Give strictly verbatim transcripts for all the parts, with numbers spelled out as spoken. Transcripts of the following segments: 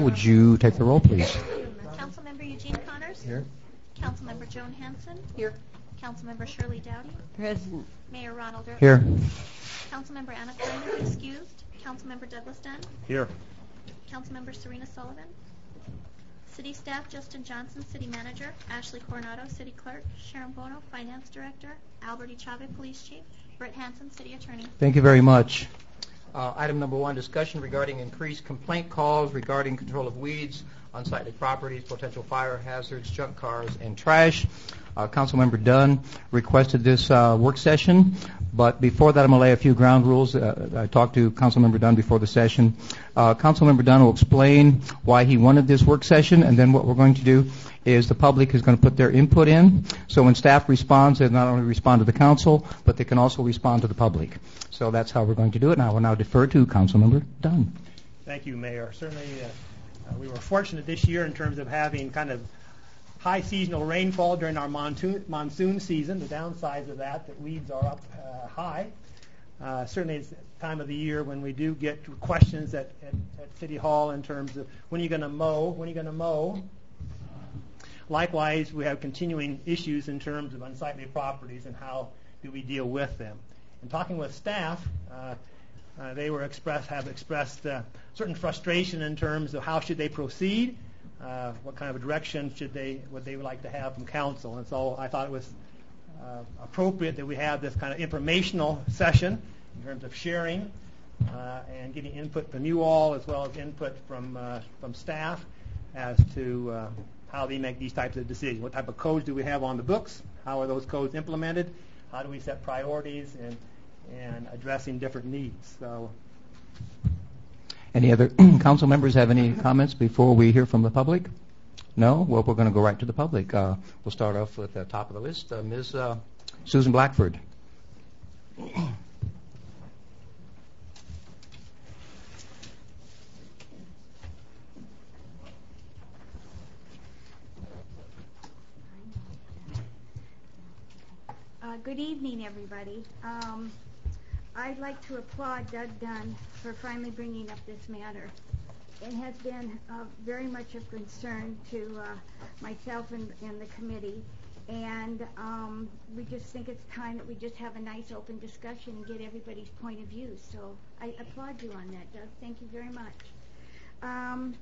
would you take the roll, please? Councilmember Eugene Connors. Here. Councilmember Joan Hanson. Here. Councilmember Shirley Dowdy. Present. Mayor Ronald Earp. Here. Councilmember Anna Kleiner, excused. Councilmember Douglas Dunn. Here. Councilmember Serena Sullivan. City Staff Justin Johnson, City Manager. Ashley Coronado, City Clerk. Sharon Bono, Finance Director. Albert E. Chavez, Police Chief. Britt Hanson, City Attorney. Thank you very much. Uh, item number one, discussion regarding increased complaint calls regarding control of weeds, unsightly properties, potential fire hazards, junk cars, and trash. Uh, Councilmember Dunn requested this uh, work session, but before that I'm going to lay a few ground rules. Uh, I talked to Councilmember Dunn before the session. Uh, Councilmember Dunn will explain why he wanted this work session, and then what we're going to do is the public is going to put their input in. So when staff responds, they not only respond to the council, but they can also respond to the public. So that's how we're going to do it, and I will now defer to Councilmember Dunn. Thank you, Mayor. Certainly uh, uh, we were fortunate this year in terms of having kind of high seasonal rainfall during our monsoon, monsoon season. The downsides of that, that weeds are up uh, high. Uh, certainly it's the time of the year when we do get questions at, at, at City Hall in terms of when are you going to mow, when are you going to mow. Likewise, we have continuing issues in terms of unsightly properties and how do we deal with them. In talking with staff, uh, uh, they were express, have expressed uh, certain frustration in terms of how should they proceed. Uh, what kind of a direction should they, what they would like to have from council. And so I thought it was uh, appropriate that we have this kind of informational session in terms of sharing uh, and getting input from you all as well as input from, uh, from staff as to uh, how they make these types of decisions. What type of codes do we have on the books? How are those codes implemented? How do we set priorities and, and addressing different needs? So. Any other council members have any comments before we hear from the public? No? Well, we're going to go right to the public. Uh, we'll start off with the top of the list. Uh, Miz Uh, Susan Blackford. Uh, good evening, everybody. Um, I'd like to applaud Doug Dunn for finally bringing up this matter. It has been uh, very much of concern to uh, myself and, and the committee, and um, we just think it's time that we just have a nice open discussion and get everybody's point of view. So I applaud you on that, Doug. Thank you very much. Um,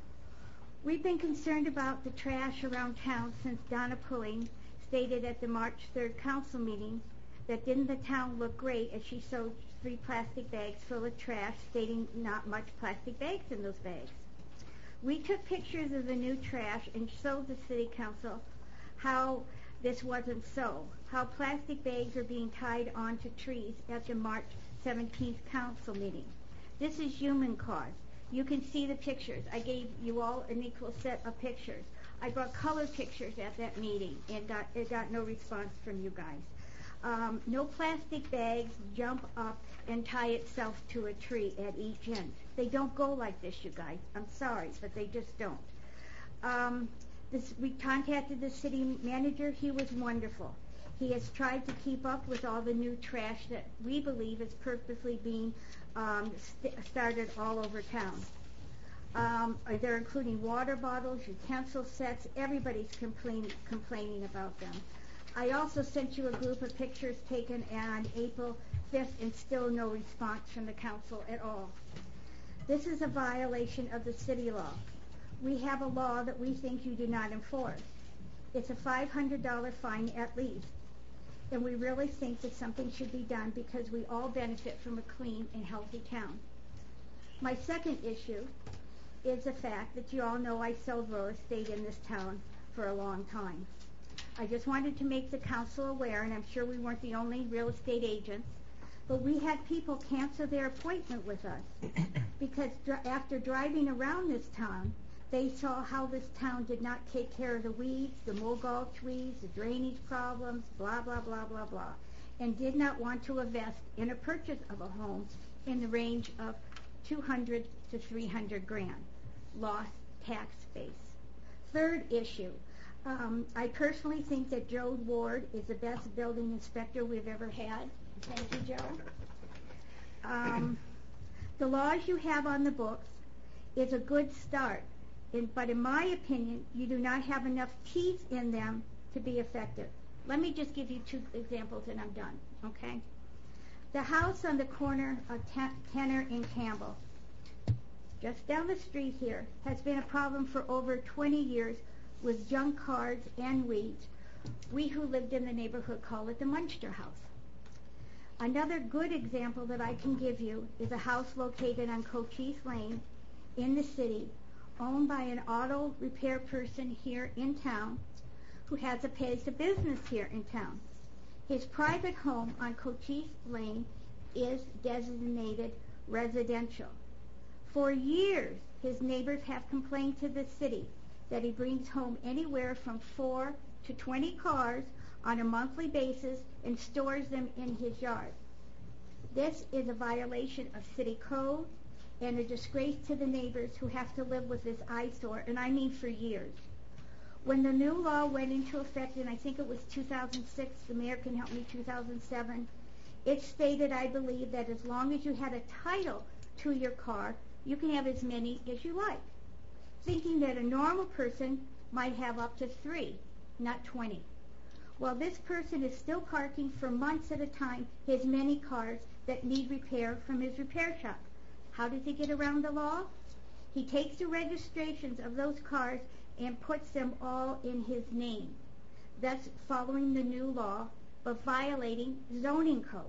we've been concerned about the trash around town since Donna Pulling stated at the March third council meeting that didn't the town look great as she sewed three plastic bags full of trash, stating not much plastic bags in those bags. We took pictures of the new trash and showed the city council how this wasn't so, how plastic bags are being tied onto trees at the March seventeenth council meeting. This is human caused. You can see the pictures. I gave you all an equal set of pictures. I brought color pictures at that meeting and got, it got no response from you guys. Um, no plastic bags jump up and tie itself to a tree at each end. They don't go like this, you guys. I'm sorry, but they just don't. Um, this, we contacted the city manager. He was wonderful. He has tried to keep up with all the new trash that we believe is purposely being um, st- started all over town. Um, they're including water bottles, utensil sets. Everybody's complaining, complaining about them. I also sent you a group of pictures taken on April fifth and still no response from the council at all. This is a violation of the city law. We have a law that we think you do not enforce. It's a five hundred dollars fine at least. And we really think that something should be done because we all benefit from a clean and healthy town. My second issue is the fact that you all know I sold real estate in this town for a long time. I just wanted to make the council aware, and I'm sure we weren't the only real estate agents, but we had people cancel their appointment with us because dr- after driving around this town, they saw how this town did not take care of the weeds, the mulch weeds, the drainage problems, blah, blah, blah, blah, blah, and did not want to invest in a purchase of a home in the range of two hundred to three hundred grand. Lost tax base. Third issue. Um, I personally think that Joe Ward is the best building inspector we've ever had. Thank you, Joe. Um, the laws you have on the books is a good start, in, but in my opinion, you do not have enough teeth in them to be effective. Let me just give you two examples and I'm done, okay? The house on the corner of Tenner and Campbell, just down the street here, has been a problem for over twenty years with junk cars and weeds. We who lived in the neighborhood call it the Munster House. Another good example that I can give you is a house located on Cochise Lane in the city, owned by an auto repair person here in town who has a place of business here in town. His private home on Cochise Lane is designated residential. For years, his neighbors have complained to the city that he brings home anywhere from four to twenty cars on a monthly basis and stores them in his yard. This is a violation of city code and a disgrace to the neighbors who have to live with this eyesore, and I mean for years. When the new law went into effect, and I think it was two thousand six, the mayor can help me, two thousand seven, it stated, I believe, that as long as you had a title to your car, you can have as many as you like, thinking that a normal person might have up to three, not twenty. Well, this person is still parking for months at a time his many cars that need repair from his repair shop. How does he get around the law? He takes the registrations of those cars and puts them all in his name, thus following the new law but violating zoning codes.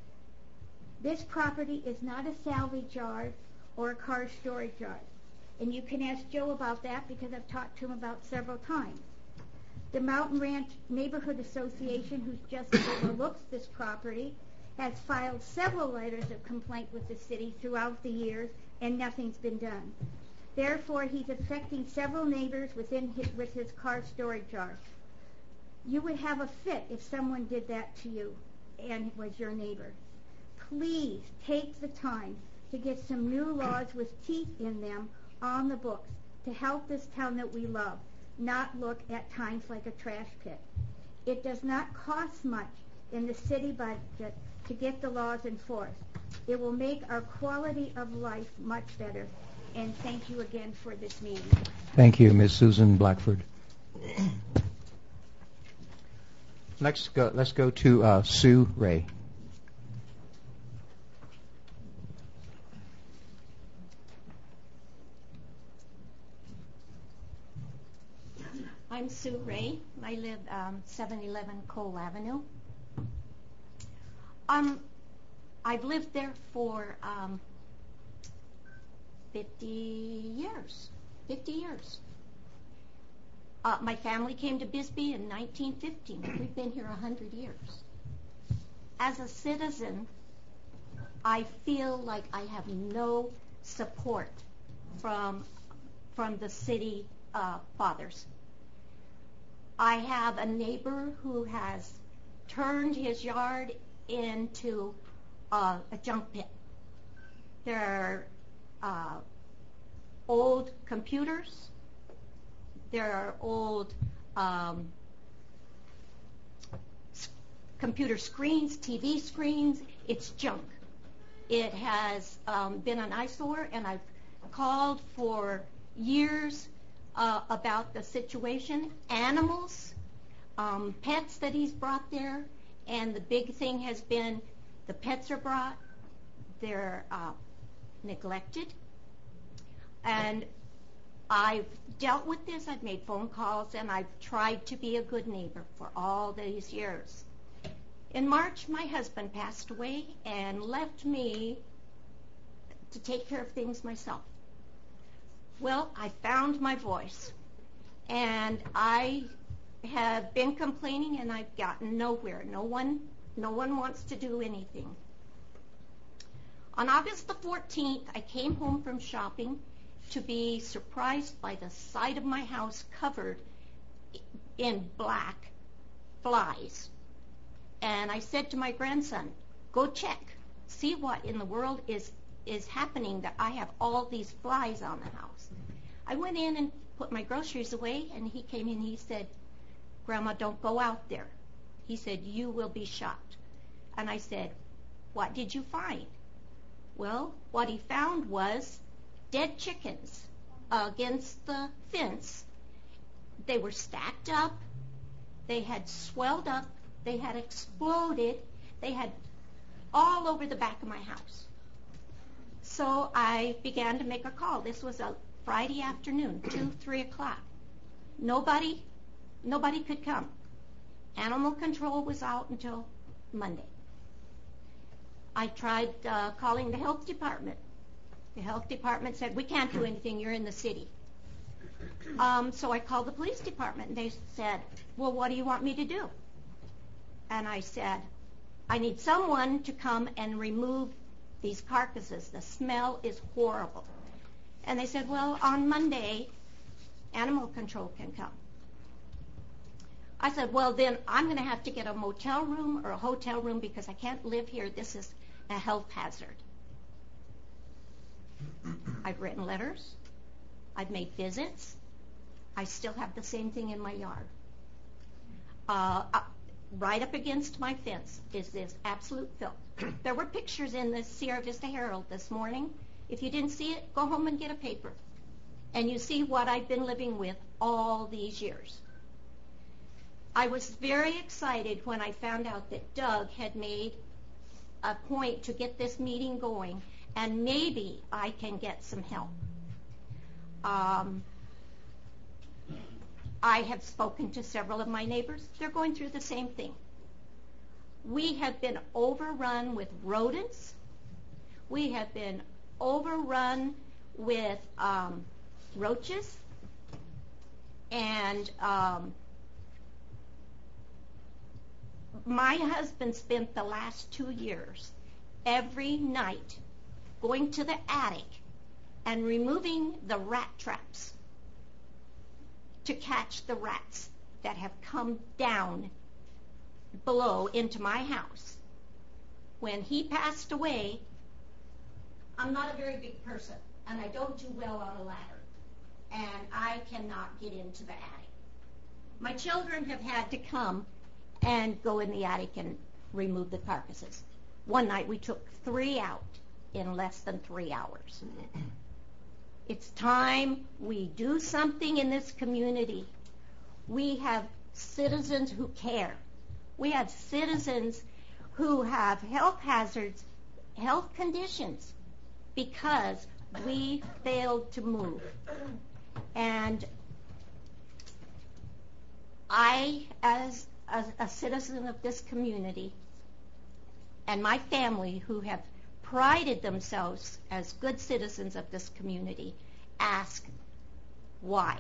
This property is not a salvage yard or a car storage yard, and you can ask Joe about that because I've talked to him about several times. The Mountain Ranch Neighborhood Association, who's just overlooks this property, has filed several letters of complaint with the city throughout the years, and nothing's been done. Therefore, he's affecting several neighbors within his, with his car storage yard. You would have a fit if someone did that to you and was your neighbor. Please take the time to get some new laws with teeth in them on the books to help this town that we love, not look at times like a trash pit. It does not cost much in the city budget to get the laws enforced. It will make our quality of life much better. And thank you again for this meeting. Thank you, Miz Susan Blackford. Next, go, let's go to uh, Sue Ray. I'm Sue Ray. I live um, seven eleven Cole Avenue. Um, I've lived there for um, fifty years. fifty years. Uh, my family came to Bisbee in nineteen fifteen. We've been here one hundred years. As a citizen, I feel like I have no support from, from the city uh, fathers. I have a neighbor who has turned his yard into uh, a junk pit. There are uh, old computers. There are old um, s- computer screens, T V screens. It's junk. It has um, been an eyesore, and I've called for years uh, about the situation. Animals, um, pets that he's brought there, and the big thing has been the pets are brought, they're uh, neglected, and I've dealt with this. I've made phone calls, and I've tried to be a good neighbor for all these years. In March, my husband passed away and left me to take care of things myself. Well, I found my voice, and I have been complaining, and I've gotten nowhere. No one, no one wants to do anything. On August the fourteenth, I came home from shopping to be surprised by the side of my house covered in black flies. And I said to my grandson, go check, see what in the world is, is happening that I have all these flies on the house. I went in and put my groceries away, and he came in and he said, Grandma, don't go out there. He said, you will be shocked. And I said, what did you find? Well, what he found was dead chickens against the fence. They were stacked up. They had swelled up. They had exploded. They had all over the back of my house. So I began to make a call. This was a Friday afternoon, two, three o'clock. Nobody, nobody could come. Animal control was out until Monday. I tried uh, calling the health department. The health department said, we can't do anything, you're in the city. Um, so I called the police department, and they said, well, what do you want me to do? And I said, I need someone to come and remove these carcasses. The smell is horrible. And they said, well, on Monday, animal control can come. I said, well, then I'm going to have to get a motel room or a hotel room because I can't live here. This is a health hazard. I've written letters. I've made visits. I still have the same thing in my yard. Uh, uh, right up against my fence is this absolute filth. There were pictures in the Sierra Vista Herald this morning. If you didn't see it, go home and get a paper. And you see what I've been living with all these years. I was very excited when I found out that Doug had made a point to get this meeting going, and maybe I can get some help. Um, I have spoken to several of my neighbors. They're going through the same thing. We have been overrun with rodents. We have been overrun with um, roaches. And um, my husband spent the last two years every night going to the attic and removing the rat traps to catch the rats that have come down below into my house. When he passed away, I'm not a very big person, and I don't do well on a ladder, and I cannot get into the attic. My children have had to come and go in the attic and remove the carcasses. One night we took three out in less than three hours. It's time we do something in this community. We have citizens who care. We have citizens who have health hazards, health conditions, because we failed to move. And I, as a, a citizen of this community, and my family who have prided themselves as good citizens of this community, ask why.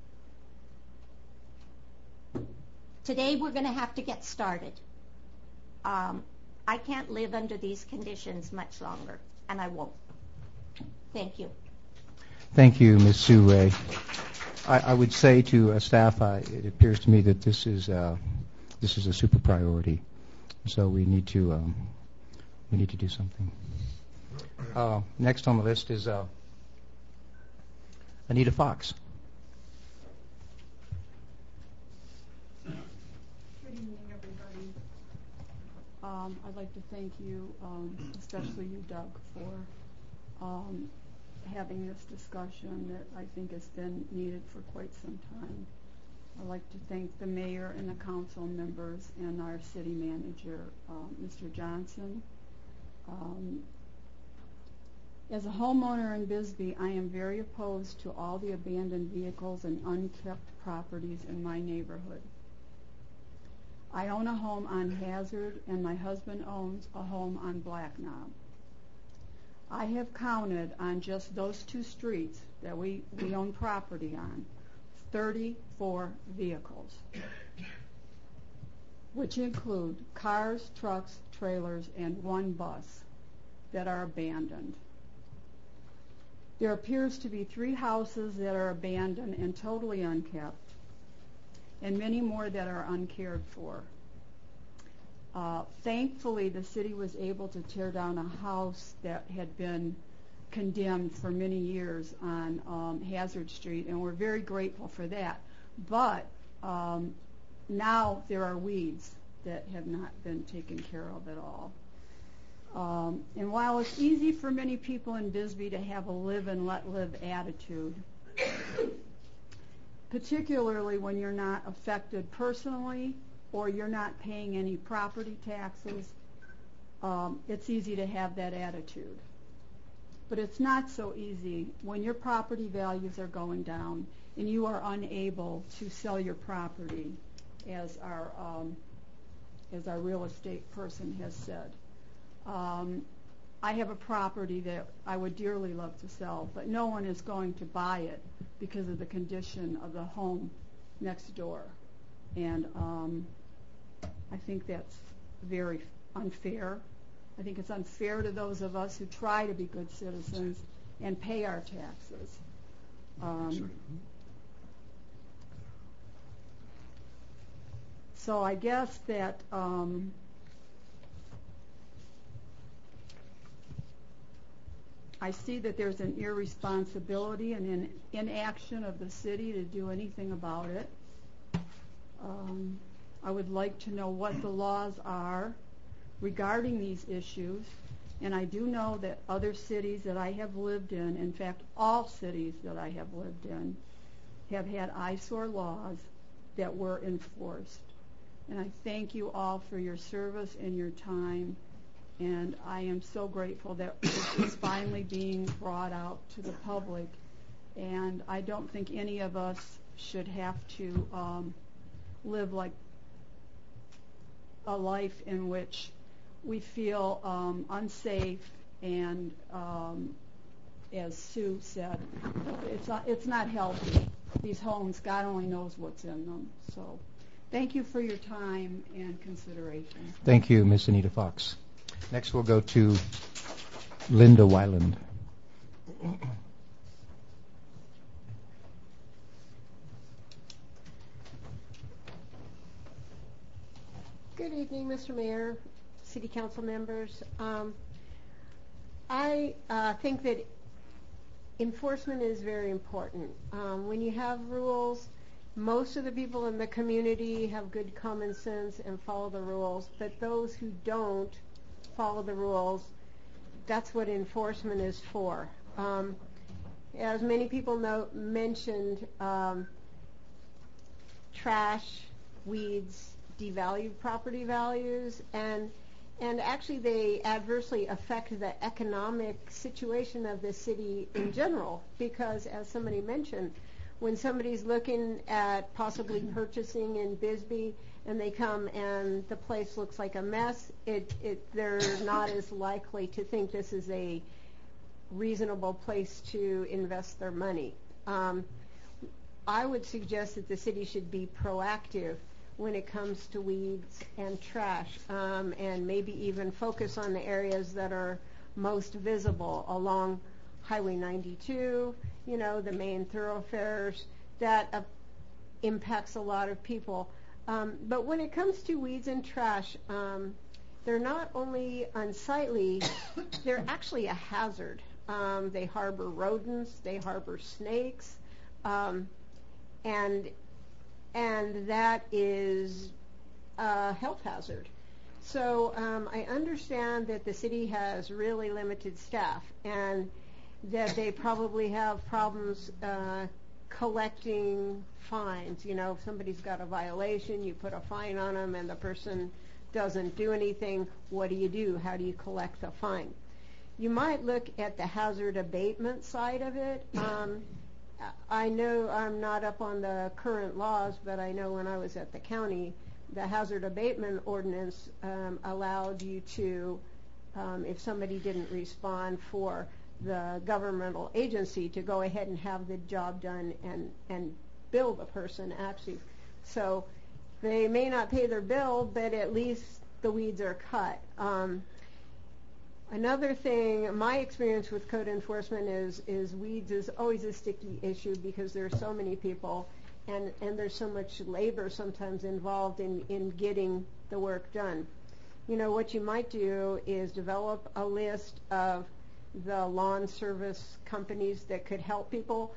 Today we're going to have to get started. Um, I can't live under these conditions much longer, and I won't. Thank you. Thank you, Miz Sue Ray. I, I would say to uh, staff, uh, it appears to me that this is uh, this is a super priority. So we need to um, we need to do something. Uh, next on the list is uh, Anita Fox. Good evening, everybody. Um, I'd like to thank you, um, especially you, Doug, for um, having this discussion that I think has been needed for quite some time. I'd like to thank the mayor and the council members and our city manager, uh, Mister Johnson. Um, as a homeowner in Bisbee, I am very opposed to all the abandoned vehicles and unkept properties in my neighborhood. I own a home on Hazard, and my husband owns a home on Black Knob. I have counted on just those two streets that we, we own property on, thirty-four vehicles, which include cars, trucks, trailers, and one bus that are abandoned. There appears to be three houses that are abandoned and totally unkept, and many more that are uncared for. Uh, thankfully, the city was able to tear down a house that had been condemned for many years on um, Hazard Street, and we're very grateful for that. But um, now there are weeds that have not been taken care of at all. Um, and while it's easy for many people in Bisbee to have a live and let live attitude, particularly when you're not affected personally or you're not paying any property taxes, um, it's easy to have that attitude. But it's not so easy when your property values are going down and you are unable to sell your property, as our um, as our real estate person has said. Um, I have a property that I would dearly love to sell, but no one is going to buy it because of the condition of the home next door. And um, I think that's very unfair. I think it's unfair to those of us who try to be good citizens and pay our taxes. Um, so I guess that um, I see that there's an irresponsibility and an inaction of the city to do anything about it. Um, I would like to know what the laws are regarding these issues, and I do know that other cities that I have lived in, in fact all cities that I have lived in, have had eyesore laws that were enforced. And I thank you all for your service and your time, and I am so grateful that this is finally being brought out to the public. And I don't think any of us should have to um, live like a life in which we feel um, unsafe, and um, as Sue said, it's not, it's not healthy. These homes, God only knows what's in them. So thank you for your time and consideration. Thank you, Miss Anita Fox. Next we'll go to Linda Weiland. Good evening, Mister Mayor, City Council members. Um, I uh, think that enforcement is very important. Um, when you have rules, most of the people in the community have good common sense and follow the rules, but those who don't follow the rules, that's what enforcement is for. Um, as many people know, mentioned, um, trash, weeds, devalued property values, and and actually they adversely affect the economic situation of the city in general, because as somebody mentioned, when somebody's looking at possibly purchasing in Bisbee and they come and the place looks like a mess, it, it they're not as likely to think this is a reasonable place to invest their money. Um, I would suggest that the city should be proactive when it comes to weeds and trash, um, and maybe even focus on the areas that are most visible along Highway ninety-two, you know, the main thoroughfares that uh, impacts a lot of people. Um, but when it comes to weeds and trash, um, they're not only unsightly, they're actually a hazard. Um, they harbor rodents, they harbor snakes, um, and and that is a health hazard. So um, I understand that the city has really limited staff and that they probably have problems uh, collecting fines. You know, if somebody's got a violation, you put a fine on them and the person doesn't do anything, what do you do? How do you collect the fine? You might look at the hazard abatement side of it. Um, I know I'm not up on the current laws, but I know when I was at the county, the hazard abatement ordinance um, allowed you to, um, if somebody didn't respond, for the governmental agency to go ahead and have the job done and, and bill the person actually. So they may not pay their bill, but at least the weeds are cut. Um, Another thing, my experience with code enforcement is, is weeds is always a sticky issue because there are so many people and, and there's so much labor sometimes involved in, in getting the work done. You know, what you might do is develop a list of the lawn service companies that could help people,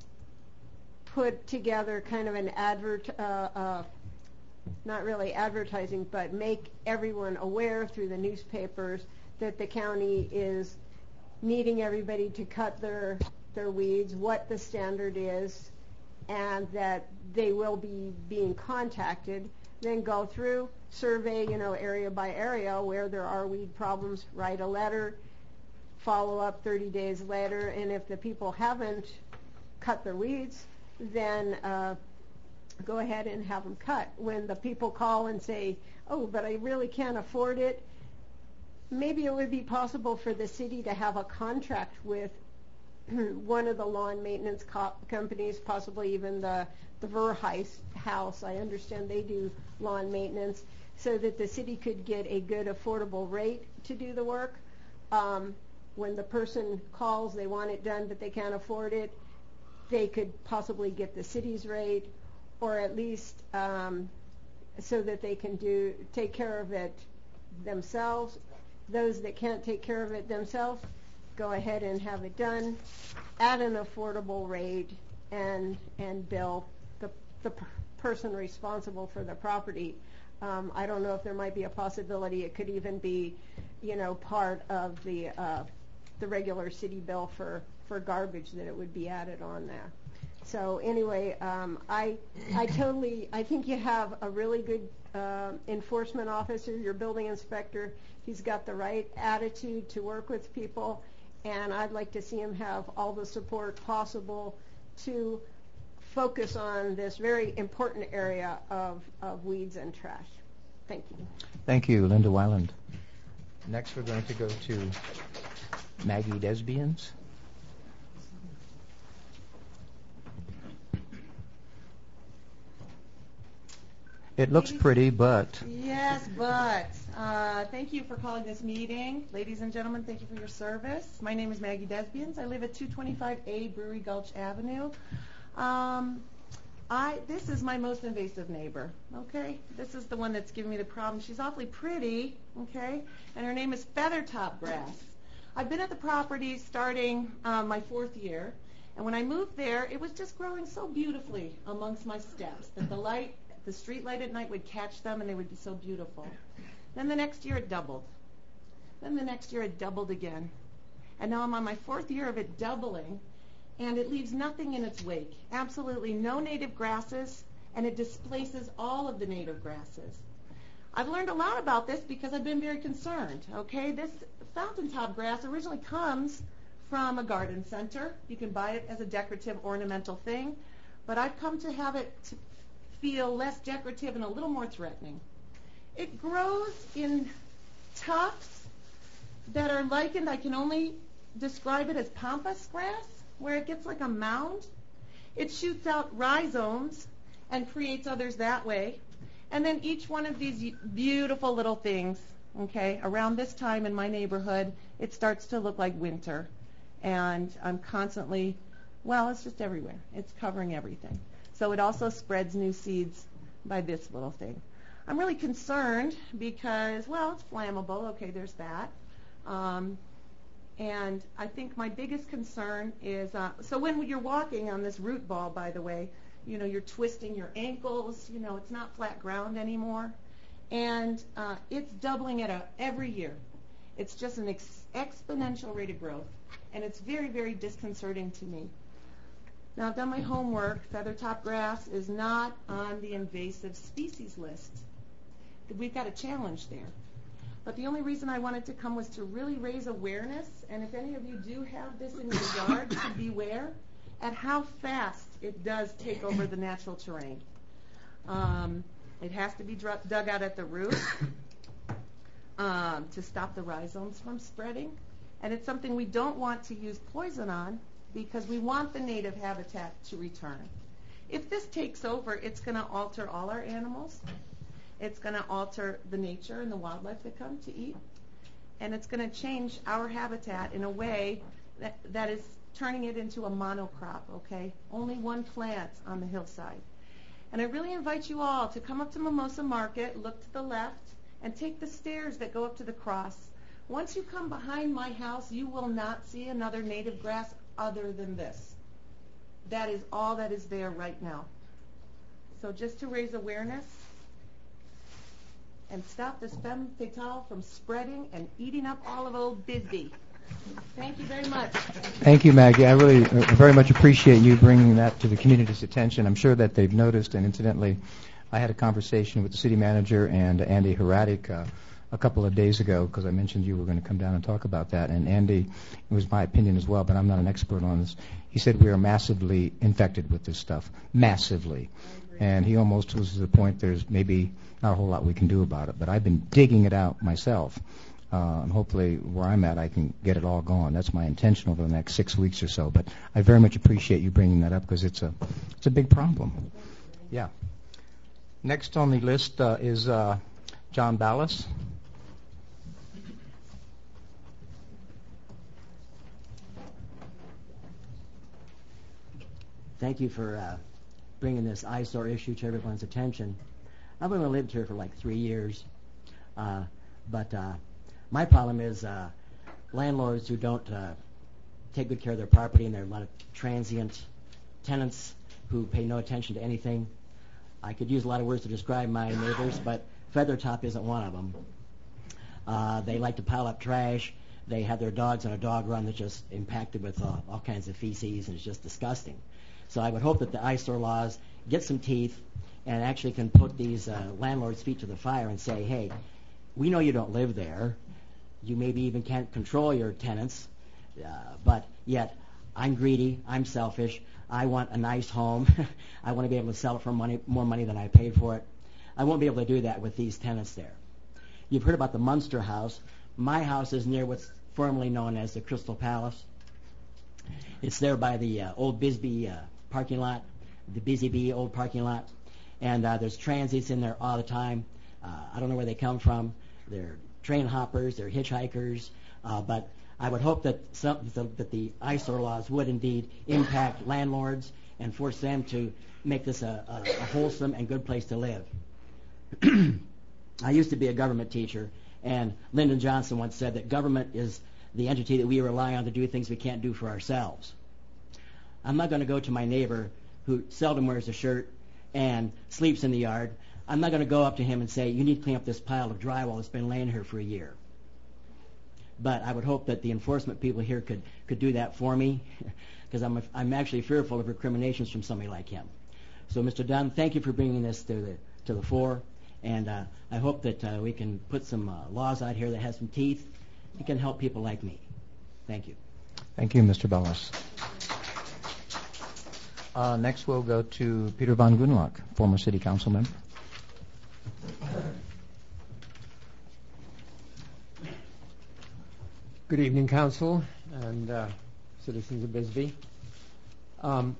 put together kind of an advert, uh, uh, not really advertising, but make everyone aware through the newspapers that the county is needing everybody to cut their their weeds, what the standard is, and that they will be being contacted. Then go through, survey, you know, area by area where there are weed problems, write a letter, follow up thirty days later, and if the people haven't cut their weeds, then uh, go ahead and have them cut. When the people call and say, oh, but I really can't afford it, maybe it would be possible for the city to have a contract with one of the lawn maintenance co- companies, possibly even the, the Verheis house. I understand they do lawn maintenance, so that the city could get a good affordable rate to do the work. Um, when the person calls, they want it done, but they can't afford it, they could possibly get the city's rate, or at least um, so that they can do take care of it themselves. Those that can't take care of it themselves, go ahead and have it done at an affordable rate, and and bill the the p- person responsible for the property. Um, I don't know if there might be a possibility it could even be, you know, part of the uh, the regular city bill for, for garbage, that it would be added on there. So anyway, um, I I totally I think you have a really good uh, enforcement officer, your building inspector. He's got the right attitude to work with people, and I'd like to see him have all the support possible to focus on this very important area of, of weeds and trash. Thank you. Thank you, Linda Weiland. Next, we're going to go to Maggie Desbians. It looks pretty, but... Yes, but. Uh, thank you for calling this meeting. Ladies and gentlemen, thank you for your service. My name is Maggie Desbians. I live at two twenty-five A Brewery Gulch Avenue. Um, I This is my most invasive neighbor, okay? This is the one that's giving me the problem. She's awfully pretty, okay? And her name is Feathertop Grass. I've been at the property starting um, my fourth year, and when I moved there, it was just growing so beautifully amongst my steps that the light, the street light at night would catch them, and they would be so beautiful. Then the next year it doubled. Then the next year it doubled again. And now I'm on my fourth year of it doubling, and it leaves nothing in its wake. Absolutely no native grasses, and it displaces all of the native grasses. I've learned a lot about this because I've been very concerned, okay? This fountain top grass originally comes from a garden center. You can buy it as a decorative ornamental thing, but I've come to have it to feel less decorative and a little more threatening. It grows in tufts that are likened, I can only describe it as pampas grass, where it gets like a mound. It shoots out rhizomes and creates others that way. And then each one of these beautiful little things, okay, around this time in my neighborhood, it starts to look like winter. And I'm constantly, well, it's just everywhere. It's covering everything. So it also spreads new seeds by this little thing. I'm really concerned because, well, it's flammable. Okay, there's that. Um, and I think my biggest concern is, uh, so when you're walking on this root ball, by the way, you know, you're twisting your ankles. You know, it's not flat ground anymore. And uh, it's doubling at a, every year. It's just an ex- exponential rate of growth. And it's very, very disconcerting to me. Now, I've done my homework. Feathertop grass is not on the invasive species list. We've got a challenge there. But the only reason I wanted to come was to really raise awareness, and if any of you do have this in your yard, to beware at how fast it does take over the natural terrain. Um, it has to be dr- dug out at the root um, to stop the rhizomes from spreading. And it's something we don't want to use poison on because we want the native habitat to return. If this takes over, it's going to alter all our animals. It's going to alter the nature and the wildlife that come to eat. And it's going to change our habitat in a way that, that is turning it into a monocrop, okay? Only one plant on the hillside. And I really invite you all to come up to Mimosa Market, look to the left, and take the stairs that go up to the cross. Once you come behind my house, you will not see another native grass other than this. That is all that is there right now. So just to raise awareness and stop this femme fatale from spreading and eating up all of old Bisbee. Thank you very much. Thank you, Maggie. I really uh, very much appreciate you bringing that to the community's attention. I'm sure that they've noticed, and incidentally, I had a conversation with the city manager and Andy Heratic uh, a couple of days ago because I mentioned you were going to come down and talk about that. And Andy, it was my opinion as well, but I'm not an expert on this. He said we are massively infected with this stuff, massively. And he almost was to the point there's maybe not a whole lot we can do about it. But I've been digging it out myself. Uh, and hopefully where I'm at, I can get it all gone. That's my intention over the next six weeks or so. But I very much appreciate you bringing that up because it's a it's a big problem. Yeah. Next on the list uh, is uh, John Ballas. Thank you for uh, bringing this eyesore issue to everyone's attention. I've only lived here for like three years, uh, but uh, my problem is uh, landlords who don't uh, take good care of their property, and there are a lot of transient tenants who pay no attention to anything. I could use a lot of words to describe my neighbors, but Feathertop isn't one of them. Uh, they like to pile up trash. They have their dogs on a dog run that's just impacted with uh, all kinds of feces, and it's just disgusting. So I would hope that the eyesore laws get some teeth and actually can put these uh, landlords' feet to the fire and say, hey, we know you don't live there. You maybe even can't control your tenants, uh, but yet I'm greedy, I'm selfish, I want a nice home, I want to be able to sell it for money, more money than I paid for it. I won't be able to do that with these tenants there. You've heard about the Munster House. My house is near what's formerly known as the Crystal Palace. It's there by the uh, old Bisbee uh, parking lot, the Busy Bee old parking lot, and uh, there's transients in there all the time. Uh, I don't know where they come from. They're train hoppers, they're hitchhikers, uh, but I would hope that some, that the eyesore laws would indeed impact landlords and force them to make this a, a, a wholesome and good place to live. I used to be a government teacher, and Lyndon Johnson once said that government is the entity that we rely on to do things we can't do for ourselves. I'm not going to go to my neighbor who seldom wears a shirt and sleeps in the yard. I'm not going to go up to him and say, you need to clean up this pile of drywall that's been laying here for a year. But I would hope that the enforcement people here could, could do that for me, because I'm, I'm actually fearful of recriminations from somebody like him. So, Mister Dunn, thank you for bringing this to the, to the fore, and uh, I hope that uh, we can put some uh, laws out here that have some teeth and can help people like me. Thank you. Thank you, Mister Ballas. Uh, next, we'll go to Peter Von Gunlock, former city council member. Good evening, Council and uh, citizens of Bisbee. Um,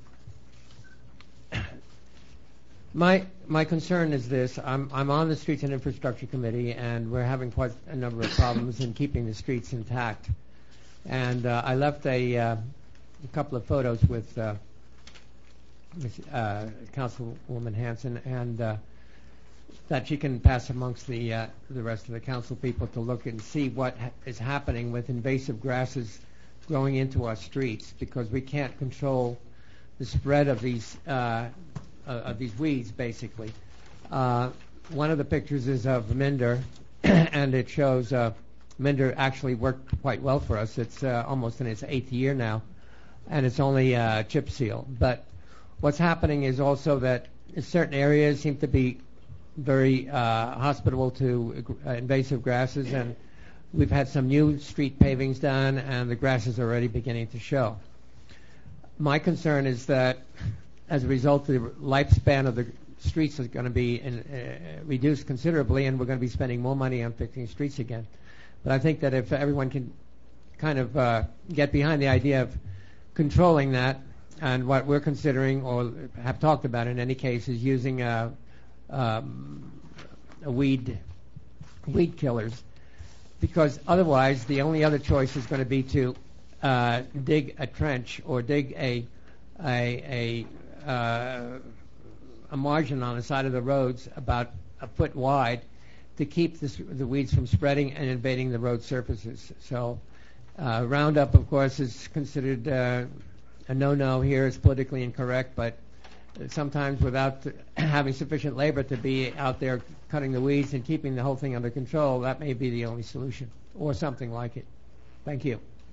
my my concern is this: I'm I'm on the Streets and Infrastructure Committee, and we're having quite a number of problems in keeping the streets intact. And uh, I left a, uh, a couple of photos with uh, uh, Councilwoman Hanson, and uh, that she can pass amongst the uh, the rest of the council people to look and see what ha- is happening with invasive grasses growing into our streets, because we can't control the spread of these uh, uh, of these weeds. Basically, uh, one of the pictures is of Minder, and it shows uh, Minder actually worked quite well for us. It's uh, almost in its eighth year now, and it's only uh, chip seal. But what's happening is also that certain areas seem to be very uh, hospitable to uh, invasive grasses, and we've had some new street pavings done, and the grass is already beginning to show. My concern is that as a result, the lifespan of the streets is going to be in, uh, reduced considerably, and we're going to be spending more money on fixing streets again. But I think that if everyone can kind of uh, get behind the idea of controlling that, and what we're considering or have talked about in any case is using a Um, weed weed killers, because otherwise the only other choice is going to be to uh, dig a trench or dig a a a, uh, a margin on the side of the roads about a foot wide to keep this, the weeds from spreading and invading the road surfaces. So uh, Roundup, of course, is considered uh, a no-no here. It's politically incorrect, but sometimes without having sufficient labor to be out there cutting the weeds and keeping the whole thing under control, that may be the only solution, or something like it. Thank you.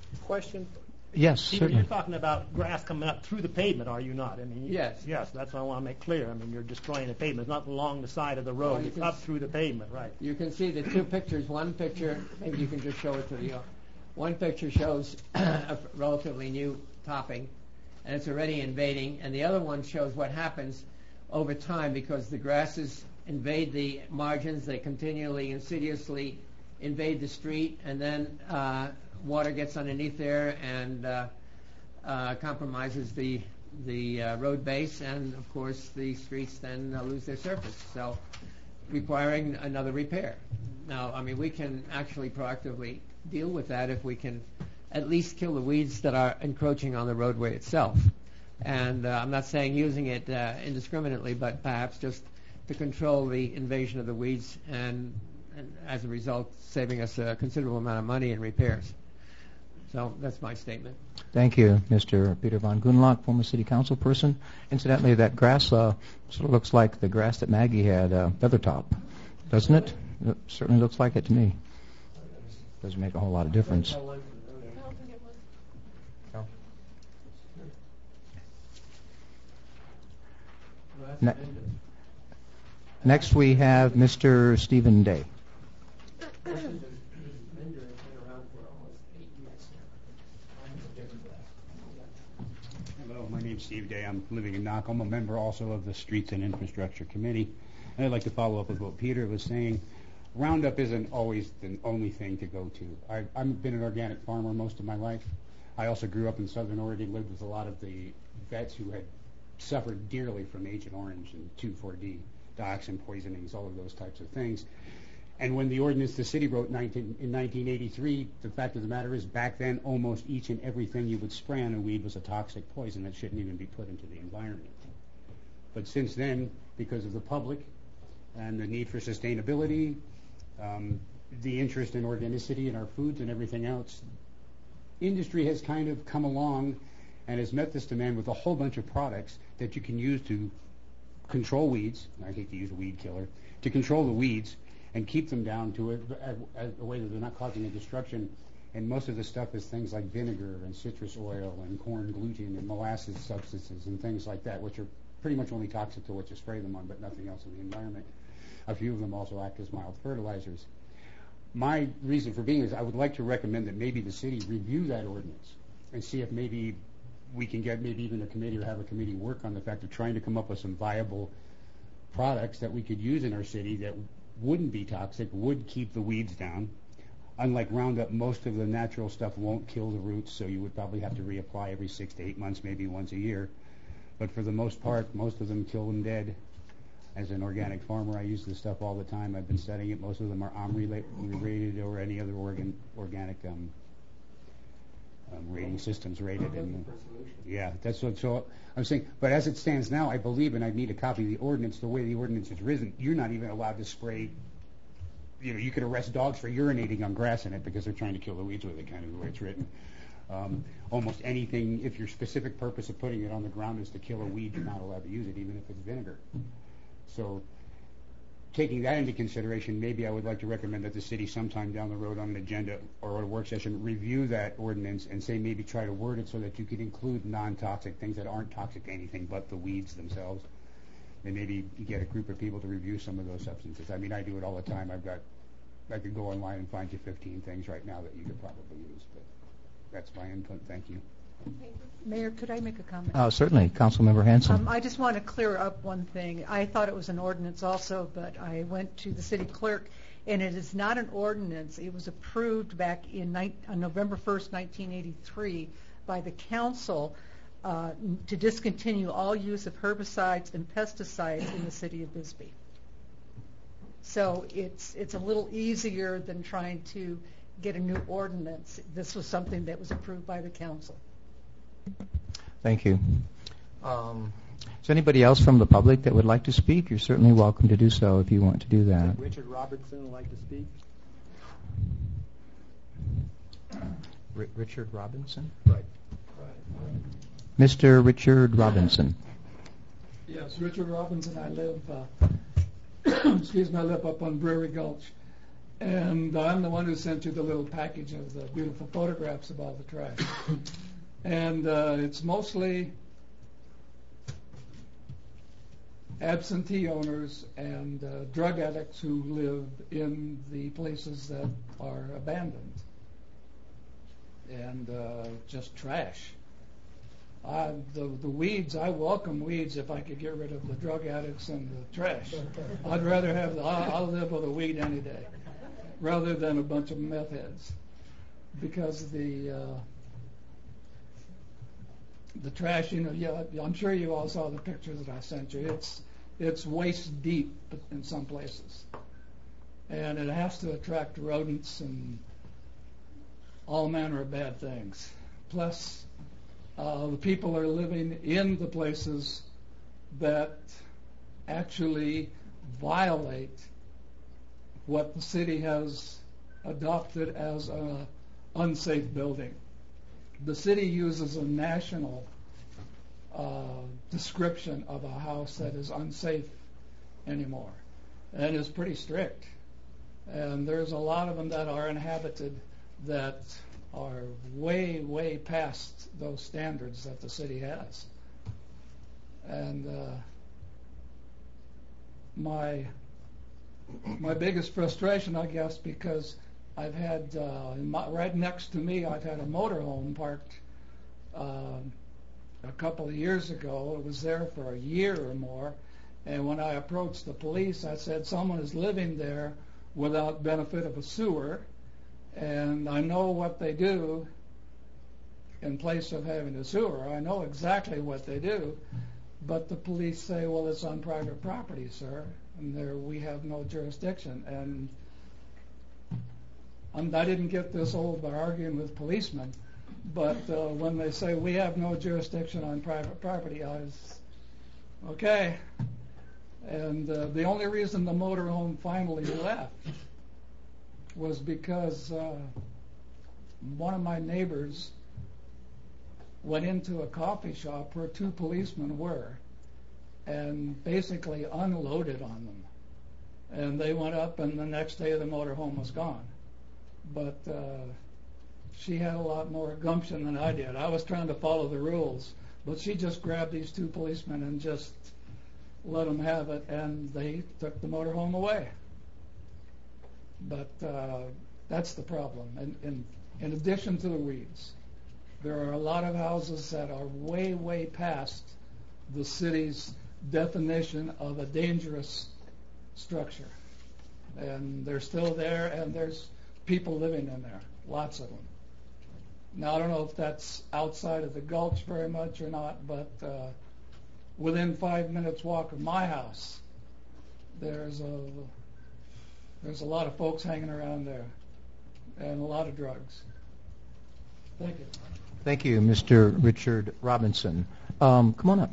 Question? Yes, Peter, certainly. you're talking about grass coming up through the pavement, are you not? I mean, you- Yes. Yes, that's what I want to make clear. I mean, you're destroying the pavement. It's not along the side of the road. Well, you It's can up s- through the pavement, right? You can see the two pictures. One picture, maybe you can just show it to the. One picture shows a relatively new topping, and it's already invading, and the other one shows what happens over time because the grasses invade the margins. They continually, insidiously invade the street, and then uh, water gets underneath there and uh, uh, compromises the the uh, road base, and of course the streets then uh, lose their surface. So, requiring another repair. Now, I mean, we can actually proactively deal with that if we can at least kill the weeds that are encroaching on the roadway itself. And uh, I'm not saying using it uh, indiscriminately, but perhaps just to control the invasion of the weeds and, and as a result, saving us a considerable amount of money in repairs. So that's my statement. Thank you, Mister Peter Von Gunlock, former city council person. Incidentally, that grass uh, sort of looks like the grass that Maggie had, uh, Feathertop, doesn't it? It certainly looks like it to me. Doesn't make a whole lot of difference. Ne- Next we have Mister Stephen Day. Hello, my name's Steve Day. I'm living in Knock. I'm a member also of the Streets and Infrastructure Committee. And I'd like to follow up with what Peter was saying. Roundup isn't always the only thing to go to. I've, I've been an organic farmer most of my life. I also grew up in Southern Oregon, lived with a lot of the vets who had suffered dearly from Agent Orange and two four D, dioxin poisonings, all of those types of things. And when the ordinance the city wrote nineteen, in nineteen eighty-three, the fact of the matter is back then almost each and everything you would spray on a weed was a toxic poison that shouldn't even be put into the environment. But since then, because of the public and the need for sustainability, um, the interest in organicity in our foods and everything else, industry has kind of come along and has met this demand with a whole bunch of products that you can use to control weeds. I hate to use a weed killer. To control the weeds and keep them down to a, a, a way that they're not causing a destruction. And most of the stuff is things like vinegar and citrus oil and corn gluten and molasses substances and things like that, which are pretty much only toxic to what you spray them on, but nothing else in the environment. A few of them also act as mild fertilizers. My reason for being is I would like to recommend that maybe the city review that ordinance and see if maybe we can get maybe even a committee or have a committee work on the fact of trying to come up with some viable products that we could use in our city that wouldn't be toxic, would keep the weeds down. Unlike Roundup, most of the natural stuff won't kill the roots, so you would probably have to reapply every six to eight months, maybe once a year. But for the most part, most of them kill them dead. As an organic farmer, I use this stuff all the time. I've been studying it. Most of them are O M R rated or any other organ, organic um, um, rating systems rated. And, yeah, that's what. So I'm saying. But as it stands now, I believe, and I need a copy of the ordinance. The way the ordinance is written, you're not even allowed to spray. You know, you could arrest dogs for urinating on grass in it because they're trying to kill the weeds with it, kind of the way it's written. Um, almost anything, if your specific purpose of putting it on the ground is to kill a weed, you're not allowed to use it, even if it's vinegar. So taking that into consideration, maybe I would like to recommend that the city sometime down the road on an agenda or a work session review that ordinance and say maybe try to word it so that you could include non-toxic things that aren't toxic to anything but the weeds themselves. And maybe you get a group of people to review some of those substances. I mean, I do it all the time. I've got, I could go online and find you fifteen things right now that you could probably use. But that's my input. Thank you. Mayor, could I make a comment? Uh, certainly. Councilmember Hanson. Um, I just want to clear up one thing. I thought it was an ordinance also, but I went to the city clerk, and it is not an ordinance. It was approved back in ni- on November first, nineteen eighty-three by the council uh, to discontinue all use of herbicides and pesticides in the city of Bisbee. So it's it's a little easier than trying to get a new ordinance. This was something that was approved by the council. Thank you. Um, is there anybody else from the public that would like to speak? You're certainly welcome to do so if you want to do that. Richard Robertson would like to speak. R- Richard Robinson? Right. Mister Richard Robinson. Yes, Richard Robinson. I live, uh, excuse me, I live up on Brewery Gulch. And I'm the one who sent you the little package of the beautiful photographs of all the trash. And uh, it's mostly absentee owners and uh, drug addicts who live in the places that are abandoned. And uh, just trash. Uh, the, the weeds, I welcome weeds if I could get rid of the drug addicts and the trash. I'd rather have, the, I'll, I'll live with a weed any day, rather than a bunch of meth heads. Because the uh, the trash, you know, yeah, I'm sure you all saw the pictures that I sent you. It's it's waist deep in some places. And it has to attract rodents and all manner of bad things. Plus, Uh, the people are living in the places that actually violate what the city has adopted as an unsafe building. The city uses a national uh, description of a house that is unsafe anymore, and is pretty strict. And there's a lot of them that are inhabited that are way, way past those standards that the city has. And uh, my my biggest frustration, I guess, because I've had uh, in my, right next to me, I've had a motorhome parked uh, a couple of years ago. It was there for a year or more, and when I approached the police, I said someone is living there without benefit of a sewer. And I know what they do in place of having a sewer. I know exactly what they do. But the police say, well, it's on private property, sir, and there we have no jurisdiction. And I'm, I didn't get this old by arguing with policemen, but uh, when they say we have no jurisdiction on private property, I was, okay. And uh, the only reason the motorhome finally left was because uh, one of my neighbors went into a coffee shop where two policemen were and basically unloaded on them. And they went up, and the next day the motorhome was gone. But uh, she had a lot more gumption than I did. I was trying to follow the rules, but she just grabbed these two policemen and just let them have it, and they took the motorhome away. But uh, that's the problem. And, and in addition to the weeds, there are a lot of houses that are way, way past the city's definition of a dangerous structure. And they're still there, and there's people living in there, lots of them. Now, I don't know if that's outside of the Gulch very much or not, but uh, within five minutes walk of my house, there's a There's a lot of folks hanging around there, and a lot of drugs. Thank you. Thank you, Mister Richard Robinson. Um, come on up.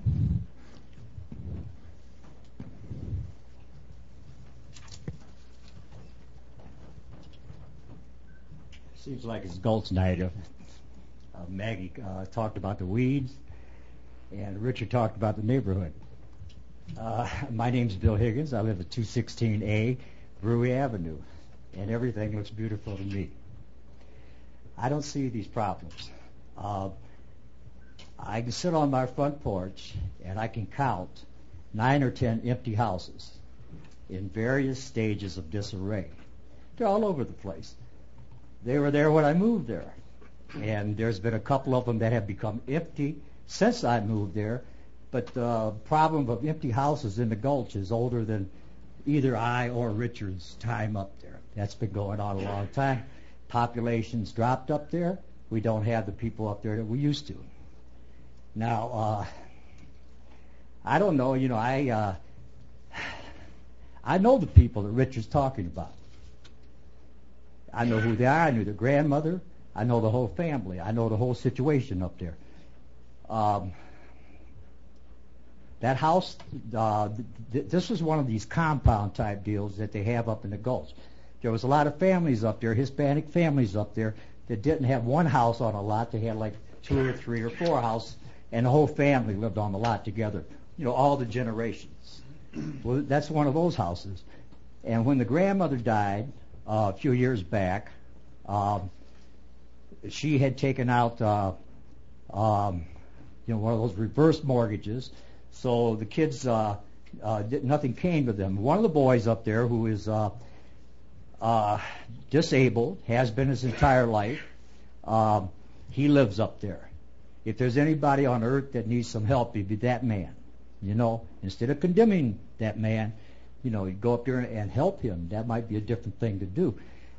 Seems like it's Gulch night. Uh, Maggie uh, talked about the weeds, and Richard talked about the neighborhood. Uh, my name's Bill Higgins. I live at two sixteen A Brewery Avenue, and everything looks beautiful to me. I don't see these problems. Uh, I can sit on my front porch and I can count nine or ten empty houses in various stages of disarray. They're all over the place. They were there when I moved there, and there's been a couple of them that have become empty since I moved there, but the problem of empty houses in the Gulch is older than either I or Richard's time up there. That's been going on a long time. Population's dropped up there. We don't have the people up there that we used to. Now, uh, I don't know, you know, I uh, I know the people that Richard's talking about. I know who they are. I knew their grandmother. I know the whole family. I know the whole situation up there. Um, that house, uh, th- this was one of these compound type deals that they have up in the Gulch. There was a lot of families up there, Hispanic families up there, that didn't have one house on a lot. They had like two or three or four houses, and the whole family lived on the lot together. You know, all the generations. Well, that's one of those houses. And when the grandmother died, uh, a few years back. Um, she had taken out, uh, um, you know, one of those reverse mortgages. So the kids, uh, uh, did, nothing came to them. One of the boys up there who is uh, uh, disabled, has been his entire life, um, he lives up there. If there's anybody on earth that needs some help, it'd be that man. You know, instead of condemning that man, you know, you go up there and help him. That might be a different thing to do.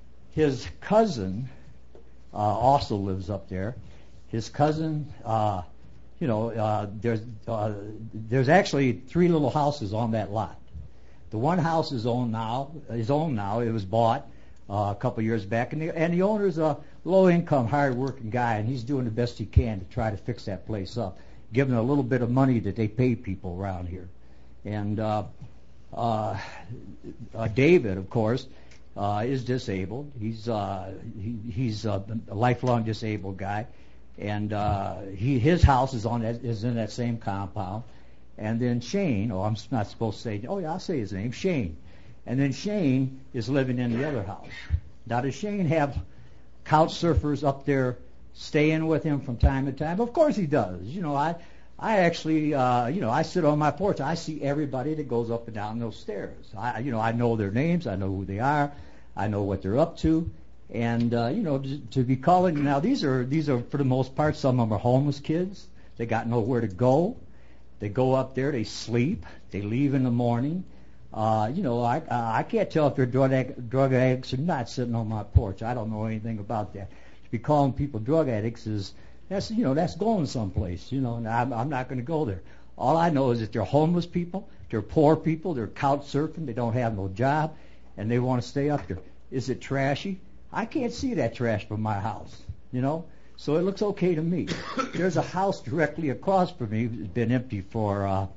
His cousin uh, also lives up there. His cousin, uh, you know, uh, there's uh, there's actually three little houses on that lot. The one house is owned now. Is owned now. It was bought uh, a couple years back, and the, and the owner's a low-income, hard-working guy, and he's doing the best he can to try to fix that place up, giving a little bit of money that they pay people around here. And uh, uh, uh, David, of course, uh, is disabled. He's uh, he, he's a, a lifelong disabled guy, and uh, he his house is on that, is in that same compound. And then Shane, oh, I'm not supposed to say, oh yeah, I'll say his name, Shane. And then Shane is living in the other house. Now, does Shane have couch surfers up there staying with him from time to time? Of course he does. You know, I I actually, uh, you know, I sit on my porch. I see everybody that goes up and down those stairs. I, you know, I know their names. I know who they are. I know what they're up to. And, uh, you know, to, to be calling, now these are, these are for the most part, some of them are homeless kids. They got nowhere to go. They go up there, they sleep, they leave in the morning. Uh, you know, I uh, I can't tell if they're drug, ag- drug addicts or not sitting on my porch. I don't know anything about that. To be calling people drug addicts is, that's, you know, that's going someplace, you know, and I'm, I'm not going to go there. All I know is that they're homeless people, they're poor people, they're couch surfing, they don't have no job, and they want to stay up there. Is it trashy? I can't see that trash from my house, you know. So it looks okay to me. There's a house directly across from me that's been empty for, uh,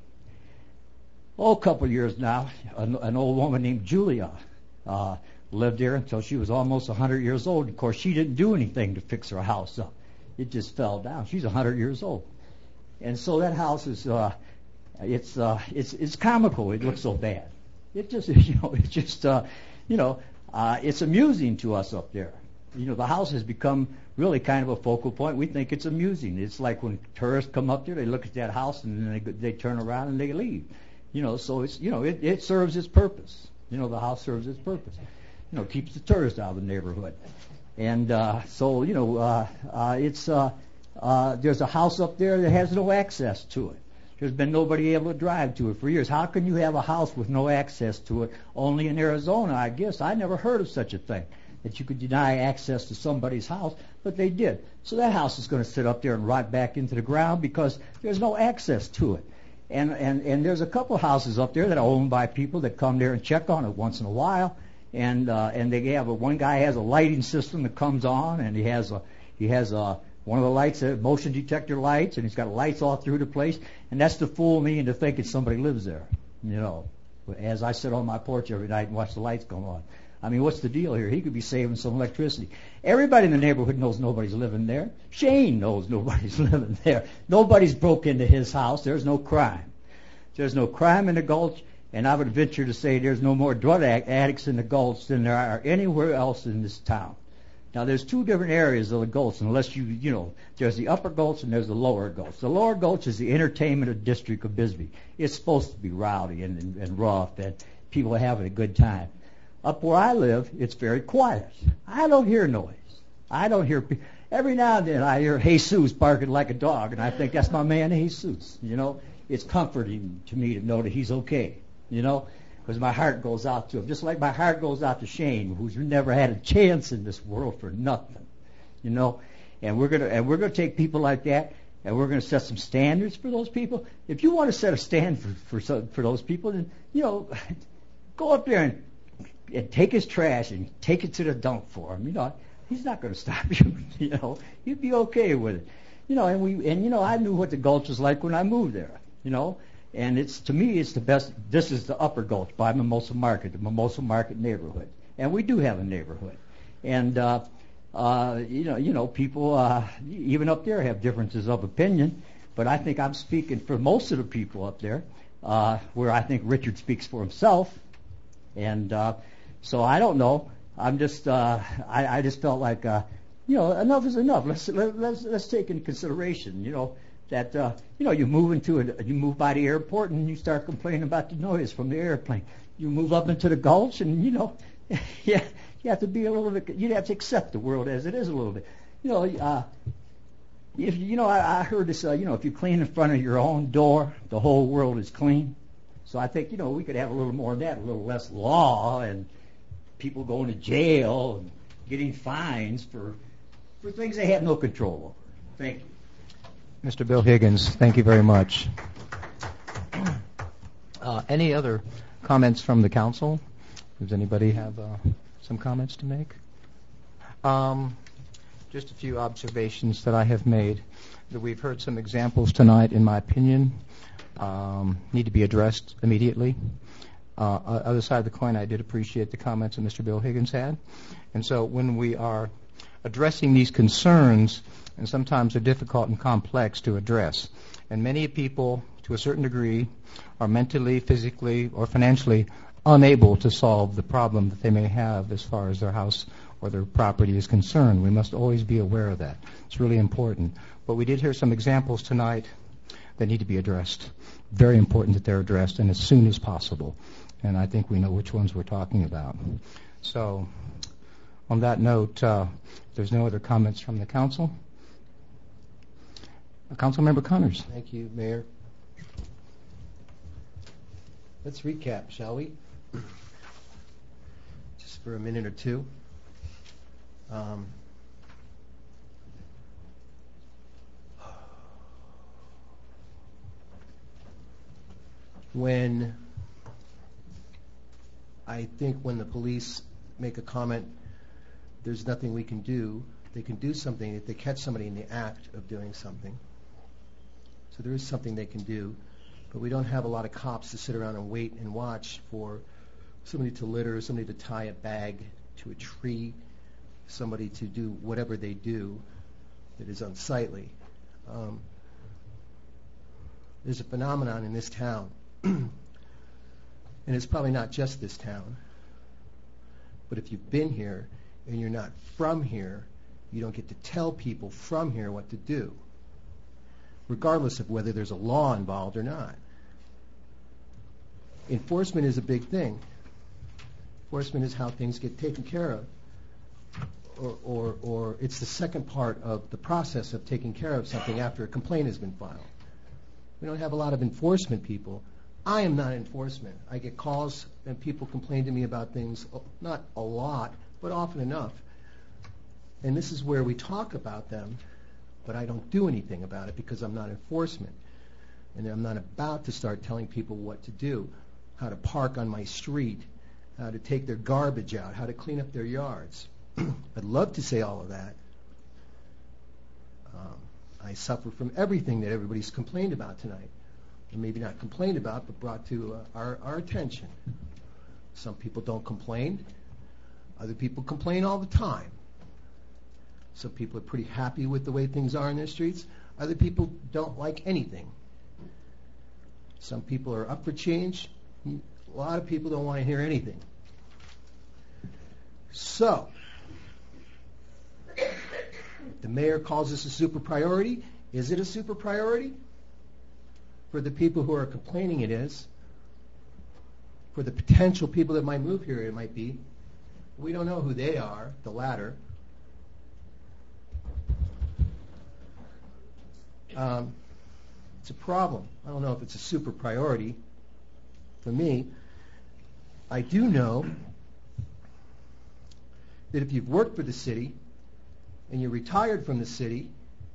oh, a couple of years now. An, an old woman named Julia uh, lived there until she was almost one hundred years old. Of course, she didn't do anything to fix her house up. It just fell down. She's one hundred years old. And so that house is, uh, it's, uh, it's, it's comical. It looks so bad. It just, you know, it's just, uh, you know, uh, it's amusing to us up there. You know, the house has become really kind of a focal point. We think it's amusing. It's like when tourists come up there, they look at that house and then they, they turn around and they leave. You know, so it's, you know, it, it serves its purpose. You know, the house serves its purpose. You know, keeps the tourists out of the neighborhood. And uh, so, you know, uh, uh, it's uh, uh, there's a house up there that has no access to it. There's been nobody able to drive to it for years. How can you have a house with no access to it? Only in Arizona, I guess. I never heard of such a thing, that you could deny access to somebody's house, but they did. So that house is going to sit up there and rot back into the ground because there's no access to it. And and and there's a couple of houses up there that are owned by people that come there and check on it once in a while. And uh, and they have a, one guy has a lighting system that comes on, and he has a he has a one of the lights, uh, motion detector lights, and he's got lights all through the place. And that's to fool me into thinking somebody lives there. You know, as I sit on my porch every night and watch the lights go on. I mean, what's the deal here? He could be saving some electricity. Everybody in the neighborhood knows nobody's living there. Shane knows nobody's living there. Nobody's broke into his house. There's no crime. There's no crime in the Gulch, and I would venture to say there's no more drug addicts in the Gulch than there are anywhere else in this town. Now, there's two different areas of the Gulch, unless you, you know, there's the upper Gulch and there's the lower Gulch. The lower Gulch is the entertainment district of Bisbee. It's supposed to be rowdy and, and, and rough, and people are having a good time. Up where I live, it's very quiet. I don't hear noise. I don't hear people. Every now and then I hear Jesus barking like a dog, and I think that's my man Jesus. You know, it's comforting to me to know that he's okay, you know, because my heart goes out to him. Just like my heart goes out to Shane, who's never had a chance in this world for nothing, you know. And we're gonna and we're gonna take people like that, and we're gonna set some standards for those people. If you want to set a standard for for, for those people, then, you know, go up there and and take his trash and take it to the dump for him. You know, he's not going to stop you. You know, he'd be okay with it. You know, and we and you know, I knew what the Gulch was like when I moved there. You know, and it's to me, it's the best. This is the upper Gulch by Mimosa Market, the Mimosa Market neighborhood, and we do have a neighborhood. And uh, uh, you know, you know, people uh, even up there have differences of opinion, but I think I'm speaking for most of the people up there, uh, where I think Richard speaks for himself, and. Uh, So I don't know. I'm just, uh, I, I just felt like, uh, you know, enough is enough. Let's let, let's let's take into consideration, you know, that uh, you know you move into a, you move by the airport and you start complaining about the noise from the airplane. You move up into the Gulch and you know, yeah, you have to be a little bit. You have to accept the world as it is a little bit. You know, uh, if you know, I, I heard this. Uh, you know, if you clean in front of your own door, the whole world is clean. So I think, you know, we could have a little more of that, a little less law and people going to jail and getting fines for for things they have no control over. Thank you. Mister Bill Higgins, thank you very much. Uh, any other comments from the council? Does anybody have uh, some comments to make? Um, just a few observations that I have made. That we've heard some examples tonight, in my opinion, um, need to be addressed immediately. Uh, other side of the coin, I did appreciate the comments that Mister Bill Higgins had. And so when we are addressing these concerns, and sometimes they're difficult and complex to address, and many people, to a certain degree, are mentally, physically, or financially unable to solve the problem that they may have as far as their house or their property is concerned. We must always be aware of that. It's really important. But we did hear some examples tonight that need to be addressed. Very important that they're addressed, and as soon as possible. And I think we know which ones we're talking about. So, on that note, uh, if there's no other comments from the council. Uh, Councilmember Connors. Thank you, Mayor. Let's recap, shall we? Just for a minute or two. Um, when I think when the police make a comment, there's nothing we can do. They can do something if they catch somebody in the act of doing something. So there is something they can do, but we don't have a lot of cops to sit around and wait and watch for somebody to litter, somebody to tie a bag to a tree, somebody to do whatever they do that is unsightly. Um, there's a phenomenon in this town, and it's probably not just this town, but if you've been here and you're not from here, you don't get to tell people from here what to do, regardless of whether there's a law involved or not. Enforcement is a big thing. Enforcement is how things get taken care of, or, or, or it's the second part of the process of taking care of something after a complaint has been filed. We don't have a lot of enforcement people. I am not enforcement. I get calls and people complain to me about things, not a lot, but often enough. And this is where we talk about them, but I don't do anything about it because I'm not enforcement. And I'm not about to start telling people what to do, how to park on my street, how to take their garbage out, how to clean up their yards. I'd love to say all of that. Um, I suffer from everything that everybody's complained about tonight. Or maybe not complained about, but brought to uh, our, our attention. Some people don't complain. Other people complain all the time. Some people are pretty happy with the way things are in their streets. Other people don't like anything. Some people are up for change. A lot of people don't want to hear anything. So, the mayor calls this a super priority. Is it a super priority? For the people who are complaining, it is. For the potential people that might move here, it might be. We don't know who they are, the latter. Um, it's a problem. I don't know if it's a super priority for me. I do know that if you've worked for the city and you're retired from the city,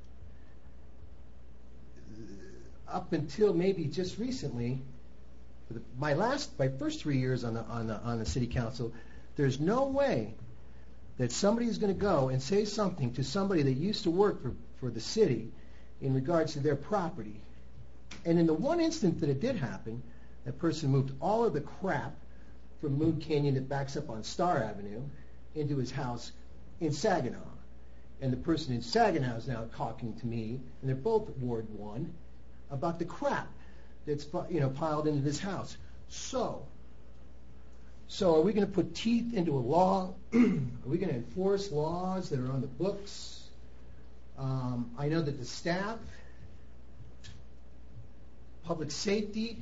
up until maybe just recently, for the, my last, my first three years on the on the on the city council, there's no way that somebody is going to go and say something to somebody that used to work for, for the city in regards to their property. And in the one instant that it did happen, that person moved all of the crap from Moon Canyon that backs up on Star Avenue into his house in Saginaw. And the person in Saginaw is now talking to me, and they're both Ward one, about the crap that's, you know, piled into this house. So, So are we going to put teeth into a law? Are we going to enforce laws that are on the books? Um, I know that the staff, public safety,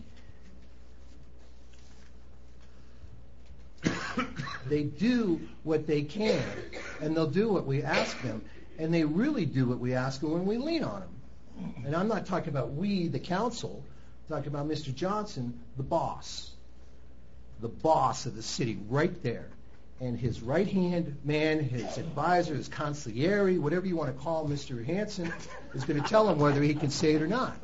they do what they can, and they'll do what we ask them, and they really do what we ask them when we lean on them. And I'm not talking about we, the council, I'm talking about Mister Johnson, the boss, the boss of the city right there. And his right-hand man, his advisor, his consigliere, whatever you want to call Mister Hanson, is going to tell him whether he can say it or not.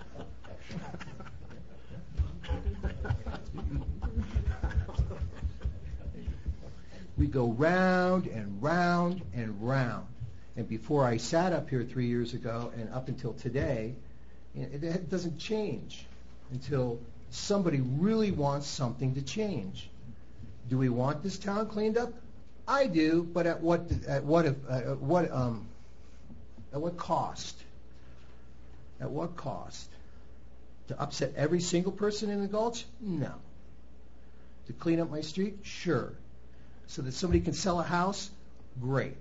We go round and round and round. And before I sat up here three years ago and up until today, it, it doesn't change until somebody really wants something to change. Do we want this town cleaned up? I do, but at what at what uh, at what um at what cost? At what cost? To upset every single person in the Gulch? No. To clean up my street? Sure. So that somebody can sell a house? Great.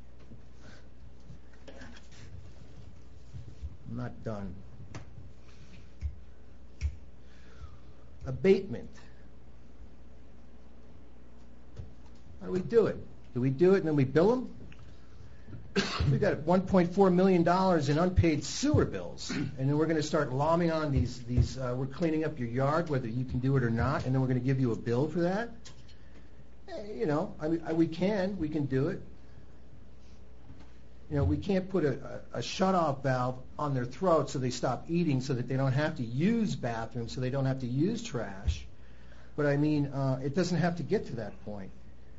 I'm not done. Abatement. How do we do it? Do we do it and then we bill them? We've got one point four million dollars in unpaid sewer bills, and then we're going to start lomming on these, these uh, we're cleaning up your yard, whether you can do it or not, and then we're going to give you a bill for that? Eh, you know, I mean, I, we can, we can do it. You know, we can't put a, a, a shut-off valve on their throat so they stop eating so that they don't have to use bathrooms, so they don't have to use trash. But I mean, uh, it doesn't have to get to that point.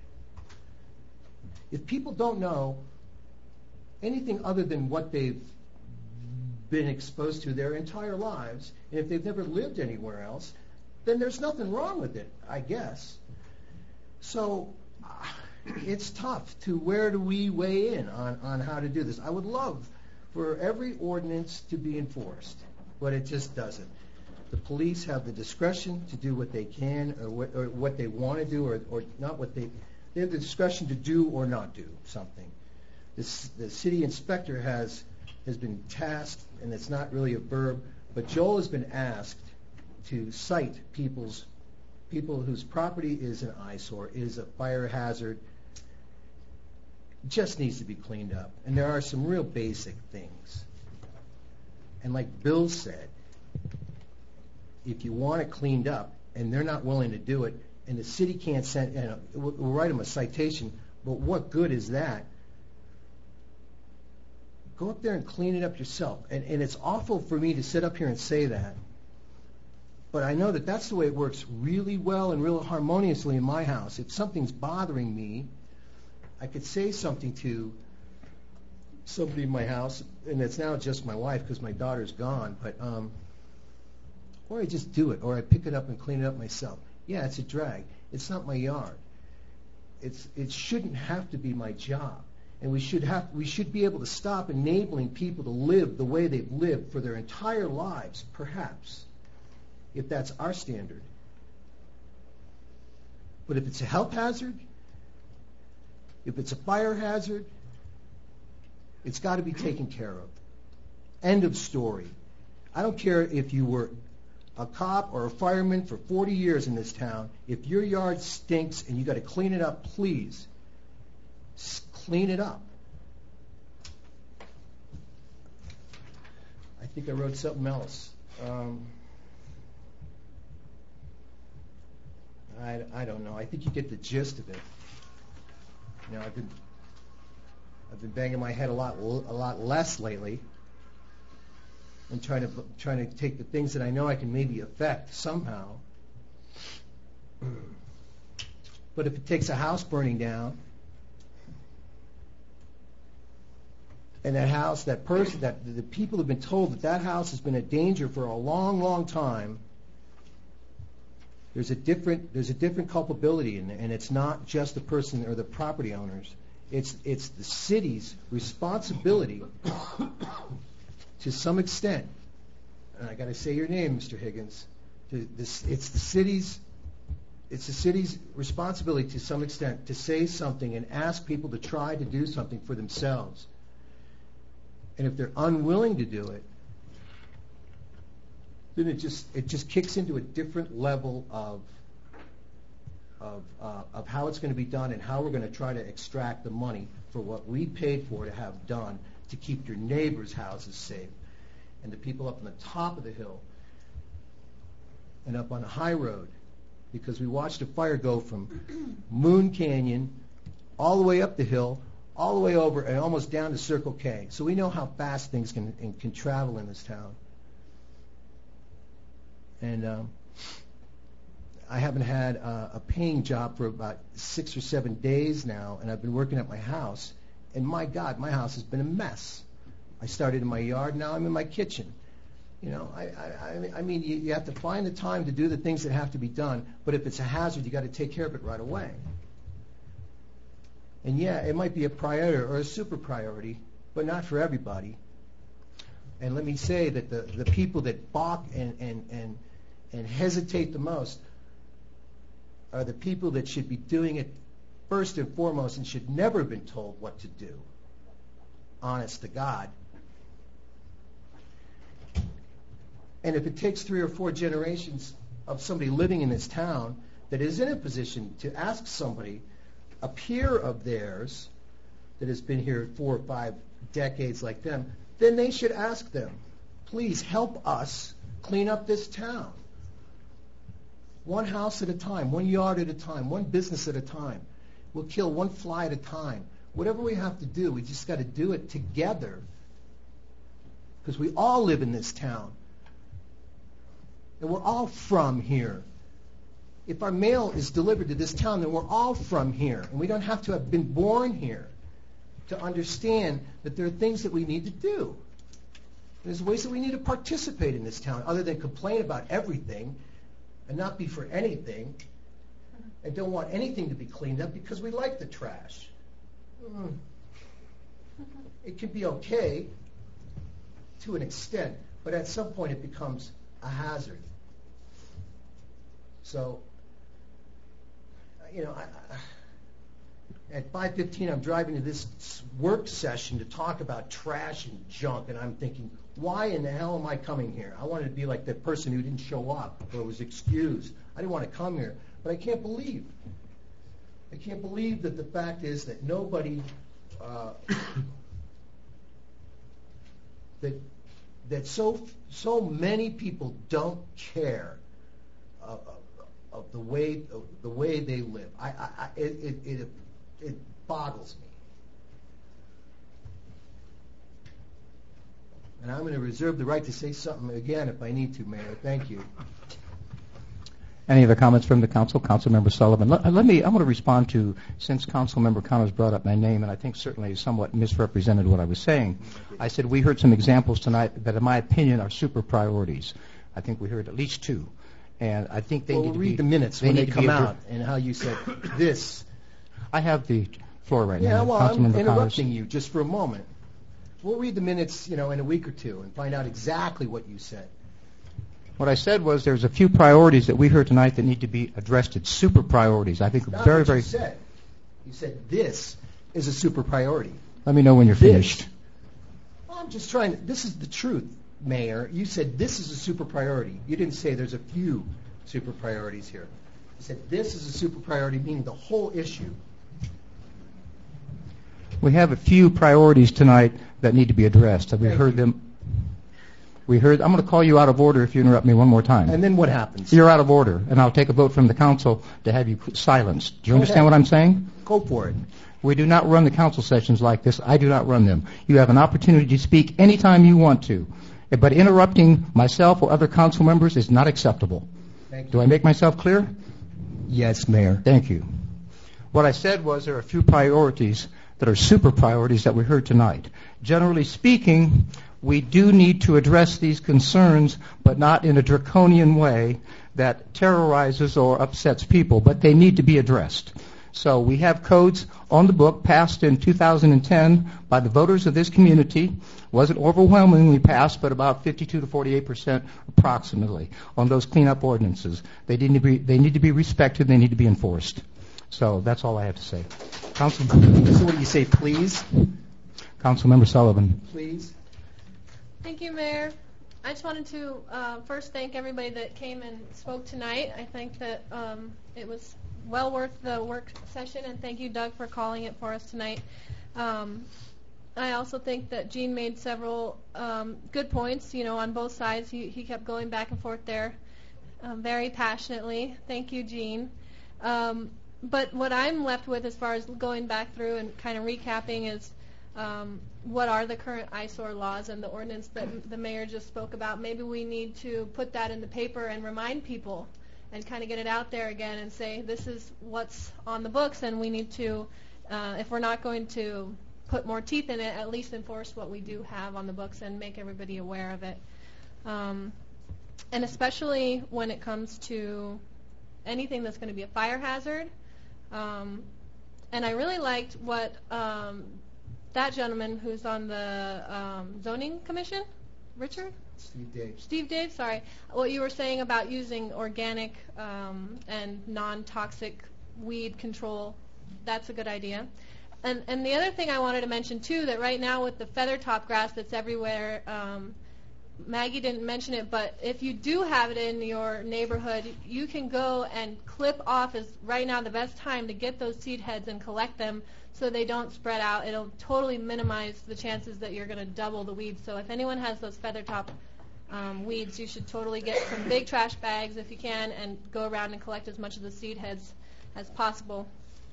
If people don't know anything other than what they've been exposed to their entire lives, and if they've never lived anywhere else, then there's nothing wrong with it, I guess. So uh, it's tough to where do we weigh in on, on how to do this. I would love for every ordinance to be enforced, but it just doesn't. The police have the discretion to do what they can or what, or what they want to do or, or not what they... They have the discretion to do or not do something. This, the city inspector has has been tasked, and it's not really a verb, but Joel has been asked to cite people's people whose property is an eyesore, is a fire hazard, just needs to be cleaned up. And there are some real basic things. And like Bill said, if you want it cleaned up and they're not willing to do it, and the city can't send, you know, we'll, we'll write them a citation, but what good is that? Go up there and clean it up yourself. And, and it's awful for me to sit up here and say that, but I know that that's the way it works really well and real harmoniously in my house. If something's bothering me, I could say something to somebody in my house, and it's now just my wife because my daughter's gone, but um, or I just do it, or I pick it up and clean it up myself. Yeah, it's a drag. It's not my yard. It's it shouldn't have to be my job, and we should have we should be able to stop enabling people to live the way they've lived for their entire lives, perhaps, if that's our standard. But if it's a health hazard, if it's a fire hazard, it's got to be taken care of. End of story. I don't care if you were a cop or a fireman for forty years in this town. If your yard stinks and you got to clean it up, please S- clean it up. I think I wrote something else. Um, I, I don't know. I think you get the gist of it. You know, I've been I've been banging my head a lot a lot less lately. And trying to trying to take the things that I know I can maybe affect somehow. But if it takes a house burning down, and that house, that person, that the people have been told that that house has been a danger for a long, long time, there's a different there's a different culpability in there, and it's not just the person or the property owners. It's it's the city's responsibility. To some extent, and I got to say your name, Mister Higgins, to this, it's the city's it's the city's responsibility to some extent to say something and ask people to try to do something for themselves. And if they're unwilling to do it, then it just it just kicks into a different level of of uh, of how it's going to be done and how we're going to try to extract the money for what we paid for to have done to keep your neighbors' houses safe and the people up on the top of the hill and up on the high road, because we watched a fire go from Moon Canyon all the way up the hill, all the way over and almost down to Circle K. So we know how fast things can can travel in this town. And um, I haven't had a, a paying job for about six or seven days now, and I've been working at my house. And my God, my house has been a mess. I started in my yard, now I'm in my kitchen. You know, I, I, I mean, you, you have to find the time to do the things that have to be done, but if it's a hazard, you got to take care of it right away. And yeah, it might be a priority or a super priority, but not for everybody. And let me say that the, the people that balk and, and, and, and hesitate the most are the people that should be doing it first and foremost and should never have been told what to do. Honest to God. And if it takes three or four generations of somebody living in this town that is in a position to ask somebody, a peer of theirs that has been here four or five decades like them, then they should ask them, please help us clean up this town. One house at a time, one yard at a time, one business at a time. We'll kill one fly at a time. Whatever we have to do, we just got to do it together, because we all live in this town. And we're all from here. If our mail is delivered to this town, then we're all from here. And we don't have to have been born here to understand that there are things that we need to do. There's ways that we need to participate in this town other than complain about everything and not be for anything and don't want anything to be cleaned up because we like the trash. Mm. It can be okay to an extent, but at some point it becomes a hazard. So, you know, I, I, at five fifteen I'm driving to this work session to talk about trash and junk, and I'm thinking, why in the hell am I coming here? I wanted to be like that person who didn't show up or was excused. I didn't want to come here, but I can't believe. I can't believe that the fact is that nobody, uh, that that so so many people don't care uh, of the way of the way they live. I, I, I it, it it it boggles me. And I'm going to reserve the right to say something again if I need to, Mayor. Thank you. Any other comments from the council? Councilmember Sullivan. Let, let me, I'm going to respond to, since Councilmember Connors brought up my name, and I think certainly somewhat misrepresented what I was saying. I said we heard some examples tonight that, in my opinion, are super priorities. I think we heard at least two. And I think they well, need we'll to read be, the minutes they when need they to come be out and how you said this. I have the floor right yeah, now. Yeah, well, Councilmember I'm interrupting Connors. you just for a moment. We'll read the minutes, you know, in a week or two and find out exactly what you said. What I said was there's a few priorities that we heard tonight that need to be addressed. It's super priorities. I think Not very, what very. You said. You said this is a super priority. Let me know when you're this. finished. Well, I'm just trying to. This is the truth, Mayor. You said this is a super priority. You didn't say there's a few super priorities here. You said this is a super priority, meaning the whole issue. We have a few priorities tonight that need to be addressed. We Thank heard you. them. We heard. I'm going to call you out of order if you interrupt me one more time. And then what happens? You're out of order, and I'll take a vote from the council to have you silenced. Do you Go understand ahead. what I'm saying? Go for it. We do not run the council sessions like this. I do not run them. You have an opportunity to speak anytime you want to, but interrupting myself or other council members is not acceptable. Thank you. Do I make myself clear? Yes, Mayor. Thank you. What I said was there are a few priorities that are super priorities that we heard tonight. Generally speaking, we do need to address these concerns, but not in a draconian way that terrorizes or upsets people, but they need to be addressed. So we have codes on the book passed in two thousand ten by the voters of this community. Wasn't overwhelmingly passed, but about fifty-two to forty-eight percent approximately on those cleanup ordinances. They need to be, they need to be respected. They need to be enforced. So that's all I have to say. Council. So what do you say, please? Councilmember Sullivan. Please. Thank you, Mayor. I just wanted to uh, first thank everybody that came and spoke tonight. I think that um, it was well worth the work session, and thank you, Doug, for calling it for us tonight. Um, I also think that Gene made several um, good points, you know, on both sides. He, he kept going back and forth there um, very passionately. Thank you, Gene. Um, but what I'm left with as far as going back through and kind of recapping is um, what are the current eyesore laws and the ordinance that the mayor just spoke about. Maybe we need to put that in the paper and remind people and kind of get it out there again and say this is what's on the books, and we need to, uh, if we're not going to put more teeth in it, at least enforce what we do have on the books and make everybody aware of it. Um, and especially when it comes to anything that's going to be a fire hazard. Um, and I really liked what um, that gentleman who's on the um, zoning commission, Richard? Steve Dave. Steve Dave, sorry. What you were saying about using organic um, and non-toxic weed control, that's a good idea. And, and the other thing I wanted to mention, too, that right now with the feather top grass that's everywhere, um, Maggie didn't mention it, but if you do have it in your neighborhood, you can go and clip off, is right now the best time to get those seed heads and collect them so they don't spread out. It'll totally minimize the chances that you're going to double the weeds. So if anyone has those feather top um, weeds, you should totally get some big trash bags if you can and go around and collect as much of the seed heads as possible.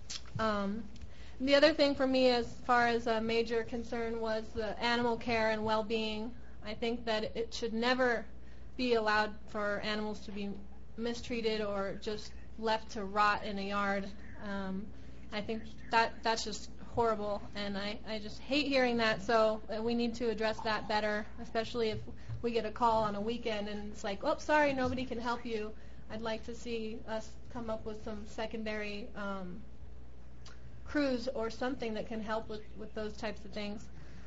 Um, The other thing for me as far as a major concern was the animal care and well-being. I think that it should never be allowed for animals to be mistreated or just left to rot in a yard. Um, I think that that's just horrible, and I, I just hate hearing that, so uh, we need to address that better, especially if we get a call on a weekend and it's like, oh, sorry, nobody can help you. I'd like to see us come up with some secondary um, crews or something that can help with, with those types of things.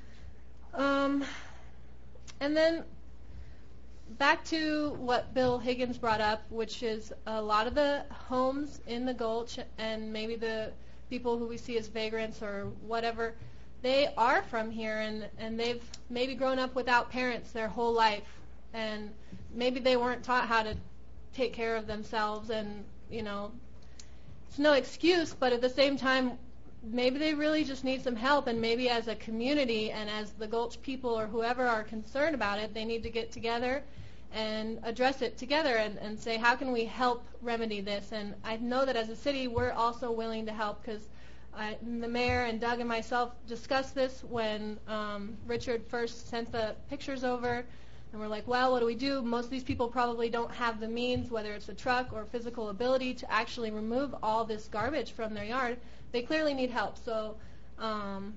Um, and then back to what Bill Higgins brought up, which is a lot of the homes in the Gulch and maybe the people who we see as vagrants or whatever, they are from here and, and they've maybe grown up without parents their whole life, and maybe they weren't taught how to take care of themselves, and, you know, it's no excuse, but at the same time, maybe they really just need some help, and maybe as a community and as the Gulch people or whoever are concerned about it, they need to get together and address it together and, and say, how can we help remedy this? And I know that as a city, we're also willing to help, because the mayor and Doug and myself discussed this when um, Richard first sent the pictures over, and we're like, well, what do we do? Most of these people probably don't have the means, whether it's a truck or physical ability, to actually remove all this garbage from their yard. They clearly need help. So um,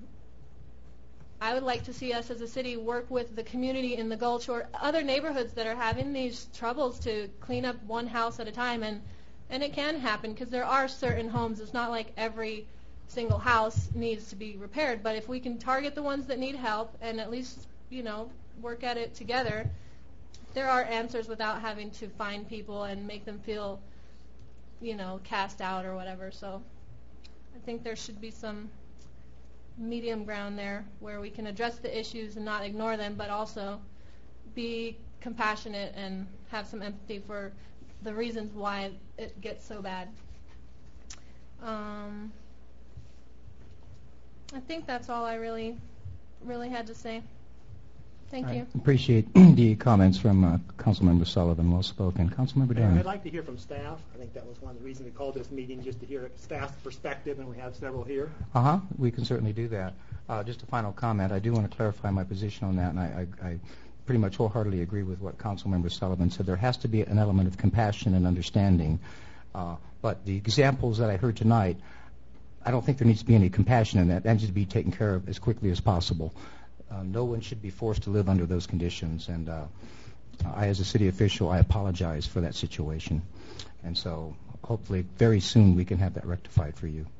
I would like to see us as a city work with the community in the Gulch or other neighborhoods that are having these troubles to clean up one house at a time. And, and it can happen, because there are certain homes. It's not like every single house needs to be repaired. But if we can target the ones that need help and at least, you know, work at it together, there are answers without having to find people and make them feel, you know, cast out or whatever. So I think there should be some medium ground there where we can address the issues and not ignore them, but also be compassionate and have some empathy for the reasons why it gets so bad. Um, I think that's all I really, really had to say. Thank you. I appreciate the comments from uh, Councilmember Sullivan. Well spoken. Councilmember Dunn. I'd like to hear from staff. I think that was one of the reasons we called this meeting, just to hear staff's perspective, and we have several here. Uh-huh. We can certainly do that. Uh, just a final comment. I do want to clarify my position on that, and I, I, I pretty much wholeheartedly agree with what Councilmember Sullivan said. There has to be an element of compassion and understanding. Uh, but the examples that I heard tonight, I don't think there needs to be any compassion in that. That needs to be taken care of as quickly as possible. Uh, no one should be forced to live under those conditions, and uh, I, as a city official, I apologize for that situation. And so hopefully very soon we can have that rectified for you.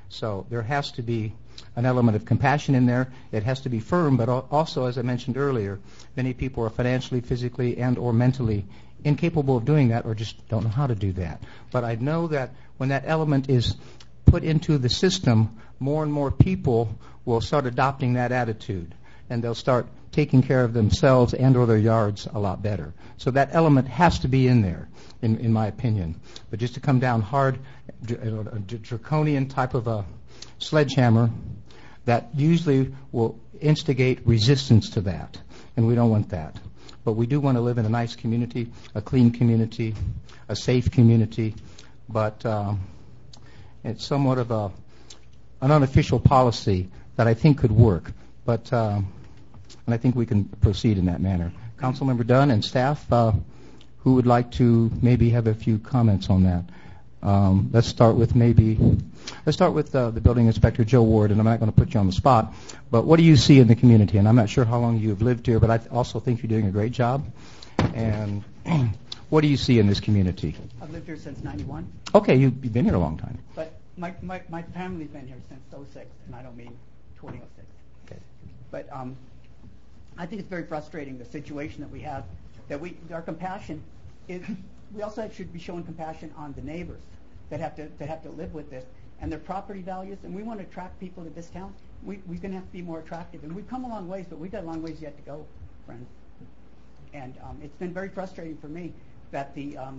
So there has to be an element of compassion in there. It has to be firm, but also, as I mentioned earlier, many people are financially, physically, and or mentally incapable of doing that or just don't know how to do that. But I know that when that element is put into the system, more and more people will start adopting that attitude, and they'll start taking care of themselves and or their yards a lot better. So that element has to be in there, in, in my opinion. But just to come down hard, a draconian type of a sledgehammer, that usually will instigate resistance to that, and we don't want that. But we do want to live in a nice community, a clean community, a safe community, but um, it's somewhat of a an unofficial policy that I think could work. But um, and I think we can proceed in that manner. Councilmember Dunn and staff, uh, who would like to maybe have a few comments on that? Um, let's start with maybe, let's start with uh, the building inspector, Joe Ward, and I'm not going to put you on the spot, but what do you see in the community? And I'm not sure how long you've lived here, but I th- also think you're doing a great job. And what do you see in this community? I've lived here since ninety-one. Okay, you've, you've been here a long time. But my, my, my family's been here since oh six, and I don't mean twenty oh six. Okay. But um, I think it's very frustrating, the situation that we have, that we, our compassion is, we also should be showing compassion on the neighbors that have to that have to live with this and their property values. And we want to attract people to this town. We, we're going to have to be more attractive. And we've come a long ways, but we've got a long ways yet to go, friends. And um, it's been very frustrating for me that the um,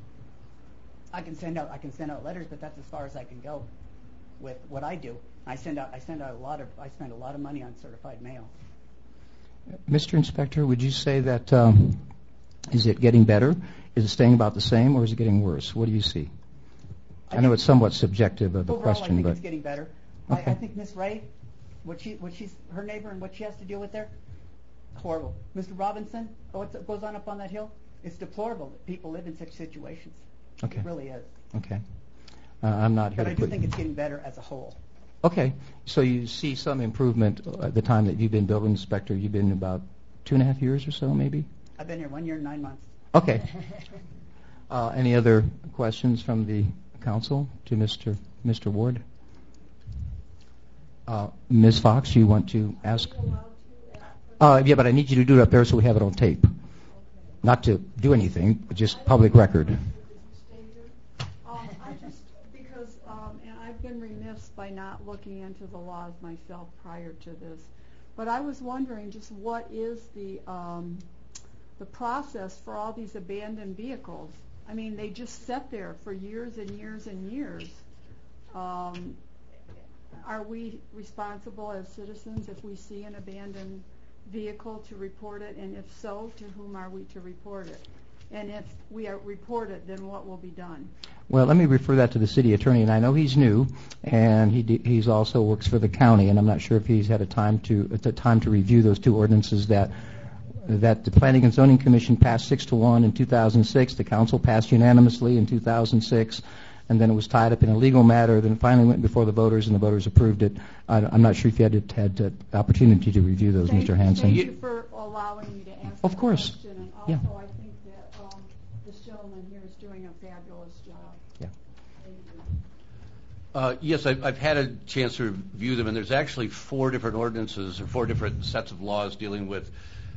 I can send out I can send out letters, but that's as far as I can go with what I do. I send out I send out a lot of I spend a lot of money on certified mail. Mister Inspector, would you say that um, is it getting better? Is it staying about the same, or is it getting worse? What do you see? I, I know it's somewhat subjective of the overall, question, I think but it's getting better. Okay. I, I think Miss Ray, what she, what she's, her neighbor, and what she has to deal with there, horrible. Mister Robinson, what goes on up on that hill, it's deplorable that people live in such situations. Okay. It really is. Okay. Uh, I'm not here But to I do put... think it's getting better as a whole. Okay. So you see some improvement at the time that you've been building inspector. You've been about two and a half years or so, maybe? I've been here one year and nine months. Okay. Uh, any other questions from the council to Mister Mister Ward? Uh, Miz Fox, you want to ask? Uh, yeah, but I need you to do it up there so we have it on tape. Not to do anything, but just public record. Um, I just, because, um, and I've been remiss by not looking into the laws myself prior to this, but I was wondering just what is the um, the process for all these abandoned vehicles? I mean, they just sit there for years and years and years. Um, are we responsible as citizens if we see an abandoned vehicle to report it? And if so, to whom are we to report it? And if we are report it, then what will be done? Well, let me refer that to the city attorney, and I know he's new, and he d- he's also works for the county, and I'm not sure if he's had a time to a time to review those two ordinances that that the Planning and Zoning Commission passed six to one in two thousand six. The council passed unanimously in two thousand six, and then it was tied up in a legal matter. Then it finally went before the voters, and the voters approved it. I, I'm not sure if you had had the opportunity to review those, Thank, Mister Hanson. Thank you for allowing me to answer Of the course. question. And also, Yeah. I think that um, this gentleman here is doing a fabulous job. Yeah. Thank you. Uh, yes, I've, I've had a chance to review them, and there's actually four different ordinances or four different sets of laws dealing with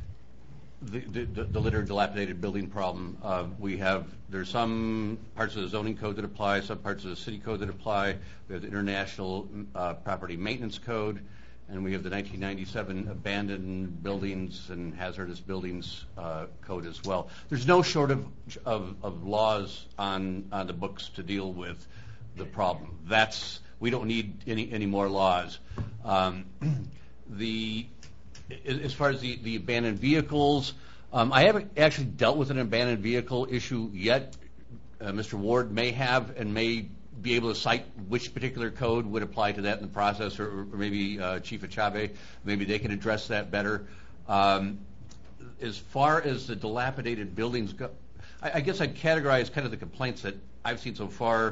the, the, the litter and dilapidated building problem. Uh, we have, there's some parts of the zoning code that apply, some parts of the city code that apply. We have the International uh, Property Maintenance Code, and we have the nineteen ninety-seven Abandoned Buildings and Hazardous Buildings uh, Code as well. There's no shortage of, of laws on, on the books to deal with the problem. That's, we don't need any, any more laws. Um, the As far as the, the abandoned vehicles, um, I haven't actually dealt with an abandoned vehicle issue yet. Uh, Mister Ward may have and may be able to cite which particular code would apply to that in the process, or, or maybe uh, Chief Achave, maybe they can address that better. Um, as far as the dilapidated buildings go, I, I guess I'd categorize kind of the complaints that I've seen so far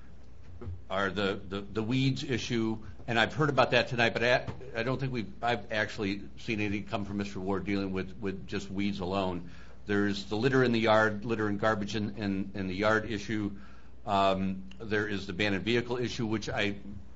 are the, the, the weeds issue, and I've heard about that tonight, but I, I don't think we've I've actually seen anything come from Mister Ward dealing with, with just weeds alone. There's the litter in the yard, litter and garbage in, in, in the yard issue. Um, there is the abandoned vehicle issue, which I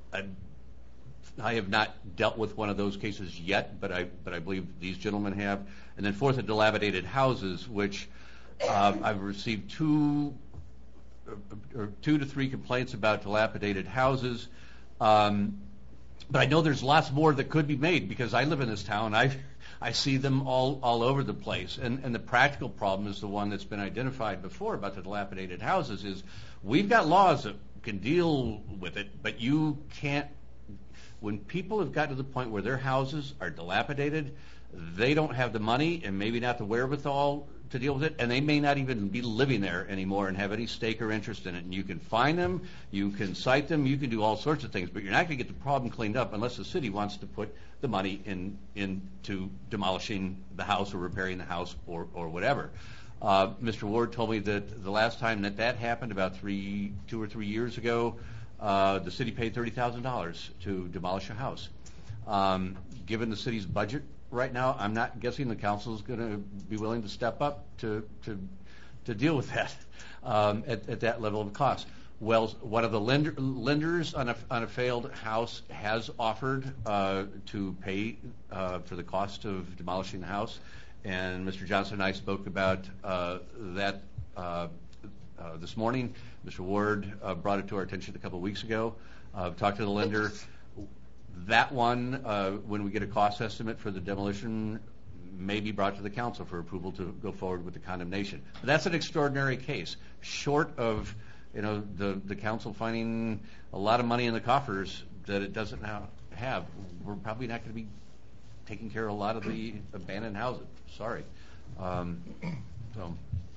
I, I have not dealt with one of those cases yet, but I but I believe these gentlemen have. And then fourth, the dilapidated houses, which uh, I've received two or two to three complaints about dilapidated houses. Um, but I know there's lots more that could be made because I live in this town. I I see them all all over the place. And and the practical problem is the one that's been identified before about the dilapidated houses is we've got laws that can deal with it, but you can't. When people have gotten to the point where their houses are dilapidated, they don't have the money and maybe not the wherewithal to deal with it, and they may not even be living there anymore and have any stake or interest in it. And you can fine them, you can cite them, you can do all sorts of things, but you're not going to get the problem cleaned up unless the city wants to put the money in into demolishing the house or repairing the house or, or whatever. Uh, Mister Ward told me that the last time that that happened, about three, two or three years ago, Uh, the city paid thirty thousand dollars to demolish a house. Um, given the city's budget right now, I'm not guessing the council is going to be willing to step up to to, to deal with that um, at, at that level of cost. Well, one of the lender, lenders on a, on a failed house has offered uh, to pay uh, for the cost of demolishing the house, and Mister Johnson and I spoke about uh, that uh, uh, this morning. Mister Ward uh, brought it to our attention a couple of weeks ago. Uh, talked to the lender. That one, uh, when we get a cost estimate for the demolition, may be brought to the council for approval to go forward with the condemnation. But that's an extraordinary case. Short of, you know, the, the council finding a lot of money in the coffers that it doesn't now have, we're probably not going to be taking care of a lot of the abandoned houses. Sorry. Um, so.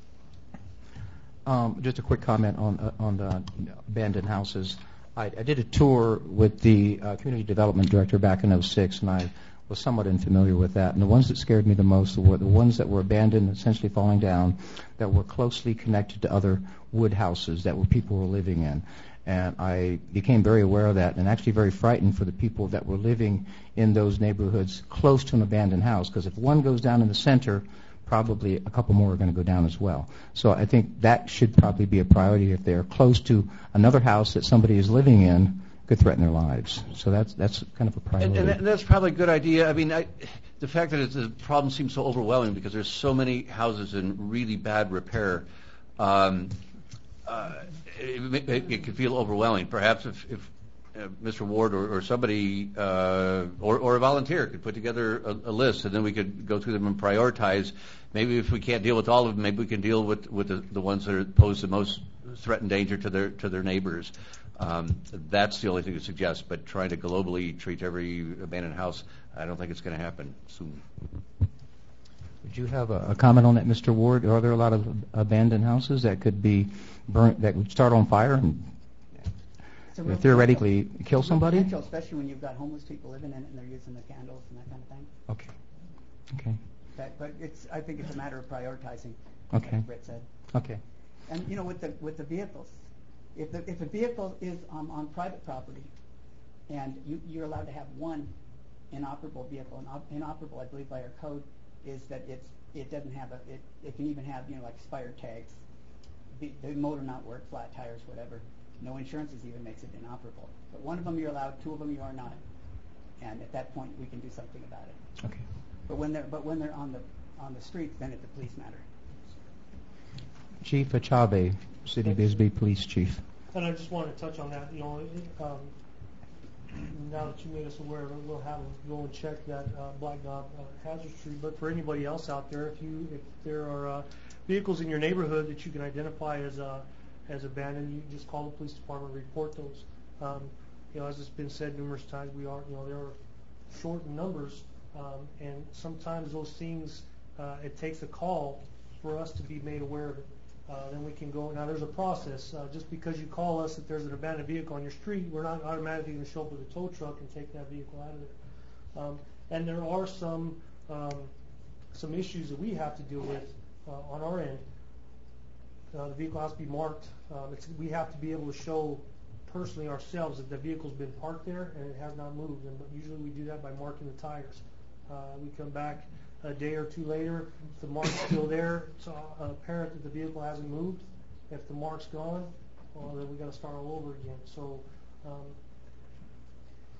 Um, just a quick comment on uh, on the abandoned houses. I, I did a tour with the uh, community development director back in oh six, and I was somewhat unfamiliar with that. And the ones that scared me the most were the ones that were abandoned, essentially falling down, that were closely connected to other wood houses that were people were living in. And I became very aware of that and actually very frightened for the people that were living in those neighborhoods close to an abandoned house, because if one goes down in the center, probably a couple more are going to go down as well. So I think that should probably be a priority. If they're close to another house that somebody is living in, could threaten their lives. So that's that's kind of a priority. And, and, that, and that's probably a good idea. I mean, I, the fact that it's, the problem seems so overwhelming because there's so many houses in really bad repair, um, uh, it, it, it could feel overwhelming. Perhaps if, if uh, Mister Ward or, or somebody uh, or, or a volunteer could put together a, a list, and then we could go through them and prioritize. Maybe if we can't deal with all of them, maybe we can deal with, with the, the ones that are, pose the most threat and danger to their to their neighbors. Um, that's the only thing to suggest. But trying to globally treat every abandoned house, I don't think it's going to happen soon. Would you have a, a comment on that, Mister Ward? Are there a lot of abandoned houses that could be burnt, that would start on fire and you know, theoretically potential. kill somebody? Potential, especially when you've got homeless people living in it and they're using the candles and that kind of thing. Okay. Okay. That, but it's, I think it's a matter of prioritizing. Okay. Like Britt said. Okay. And you know, with the with the vehicles, if the if a vehicle is um, on private property, and you, you're allowed to have one inoperable vehicle, and op- inoperable, I believe, by our code, is that it's it doesn't have a it, it can even have you know like expired tags, the, the motor not work, flat tires, whatever. No insurances even makes it inoperable. But one of them you're allowed, two of them you are not, and at that point we can do something about it. Okay. But when they're but when they're on the on the streets, then it's a police matter. Chief Achave, City Bisbee Police Chief. And I just wanted to touch on that. You know, it, um, now that you made us aware of it, we'll have them go and check that uh, Black Knob uh, hazard tree. But for anybody else out there, if you if there are uh, vehicles in your neighborhood that you can identify as uh, as abandoned, you just call the police department, report those. Um, you know, as it's been said numerous times, we are you know there are short in numbers, um, and sometimes those things uh, it takes a call for us to be made aware of it. Uh, then we can go. Now there's a process. Uh, just because you call us that there's an abandoned vehicle on your street, we're not automatically going to show up with a tow truck and take that vehicle out of there. Um, and there are some um, some issues that we have to deal with uh, on our end. Uh, the vehicle has to be marked. Um, it's, we have to be able to show personally ourselves that the vehicle's been parked there and it has not moved. And usually we do that by marking the tires. Uh, we come back a day or two later, if the mark's still there, it's uh, apparent that the vehicle hasn't moved. If the mark's gone, well, then we got to start all over again. So um,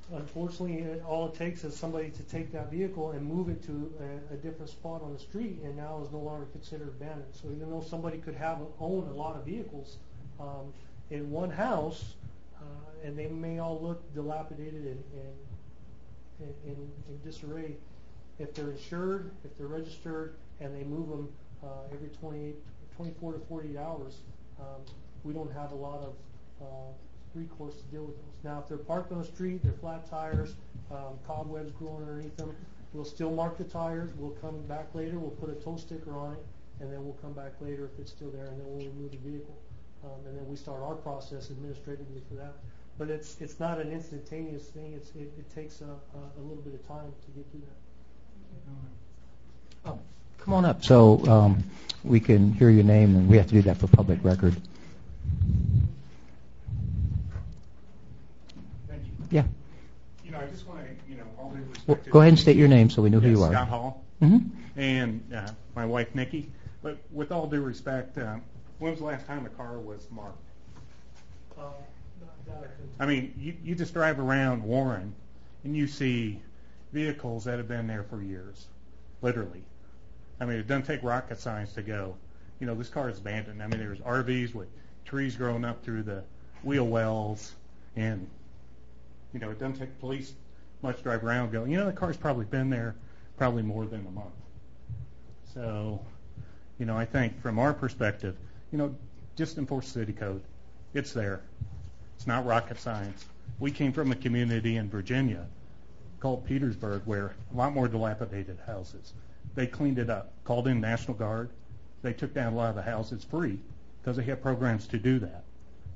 unfortunately, it, all it takes is somebody to take that vehicle and move it to a, a different spot on the street, and now is no longer considered abandoned. So even though somebody could have own a lot of vehicles um, in one house, uh, and they may all look dilapidated and, and in, in disarray, if they're insured, if they're registered, and they move them uh, every twenty-eight, twenty-four to forty-eight hours, um, we don't have a lot of uh, recourse to deal with those. Now, if they're parked on the street, they're flat tires, um, cobwebs growing underneath them, we'll still mark the tires. We'll come back later. We'll put a tow sticker on it, and then we'll come back later if it's still there, and then we'll remove the vehicle. Um, and then we start our process administratively for that. But it's it's not an instantaneous thing. It's it, it takes a, a, a little bit of time to get through that. Oh, come on up so um, we can hear your name, and we have to do that for public record. Thank you. Yeah. You know, I just want to, you know, all due respect. Well, go ahead and state your name so we know yes, who you are. Scott Hall. Mm-hmm. And uh, my wife, Nikki. But with all due respect, uh, when was the last time a car was marked? Uh, I mean, you, you just drive around Warren, and you see vehicles that have been there for years, literally. I mean, it doesn't take rocket science to go, you know, this car is abandoned. I mean, there's R Vs with trees growing up through the wheel wells, and, you know, it doesn't take police much to drive around going, you know, the car's probably been there probably more than a month. So, you know, I think from our perspective, you know, just enforce city code. It's there. It's not rocket science. We came from a community in Virginia called Petersburg where a lot more dilapidated houses. They cleaned it up, called in National Guard. They took down a lot of the houses free because they have programs to do that.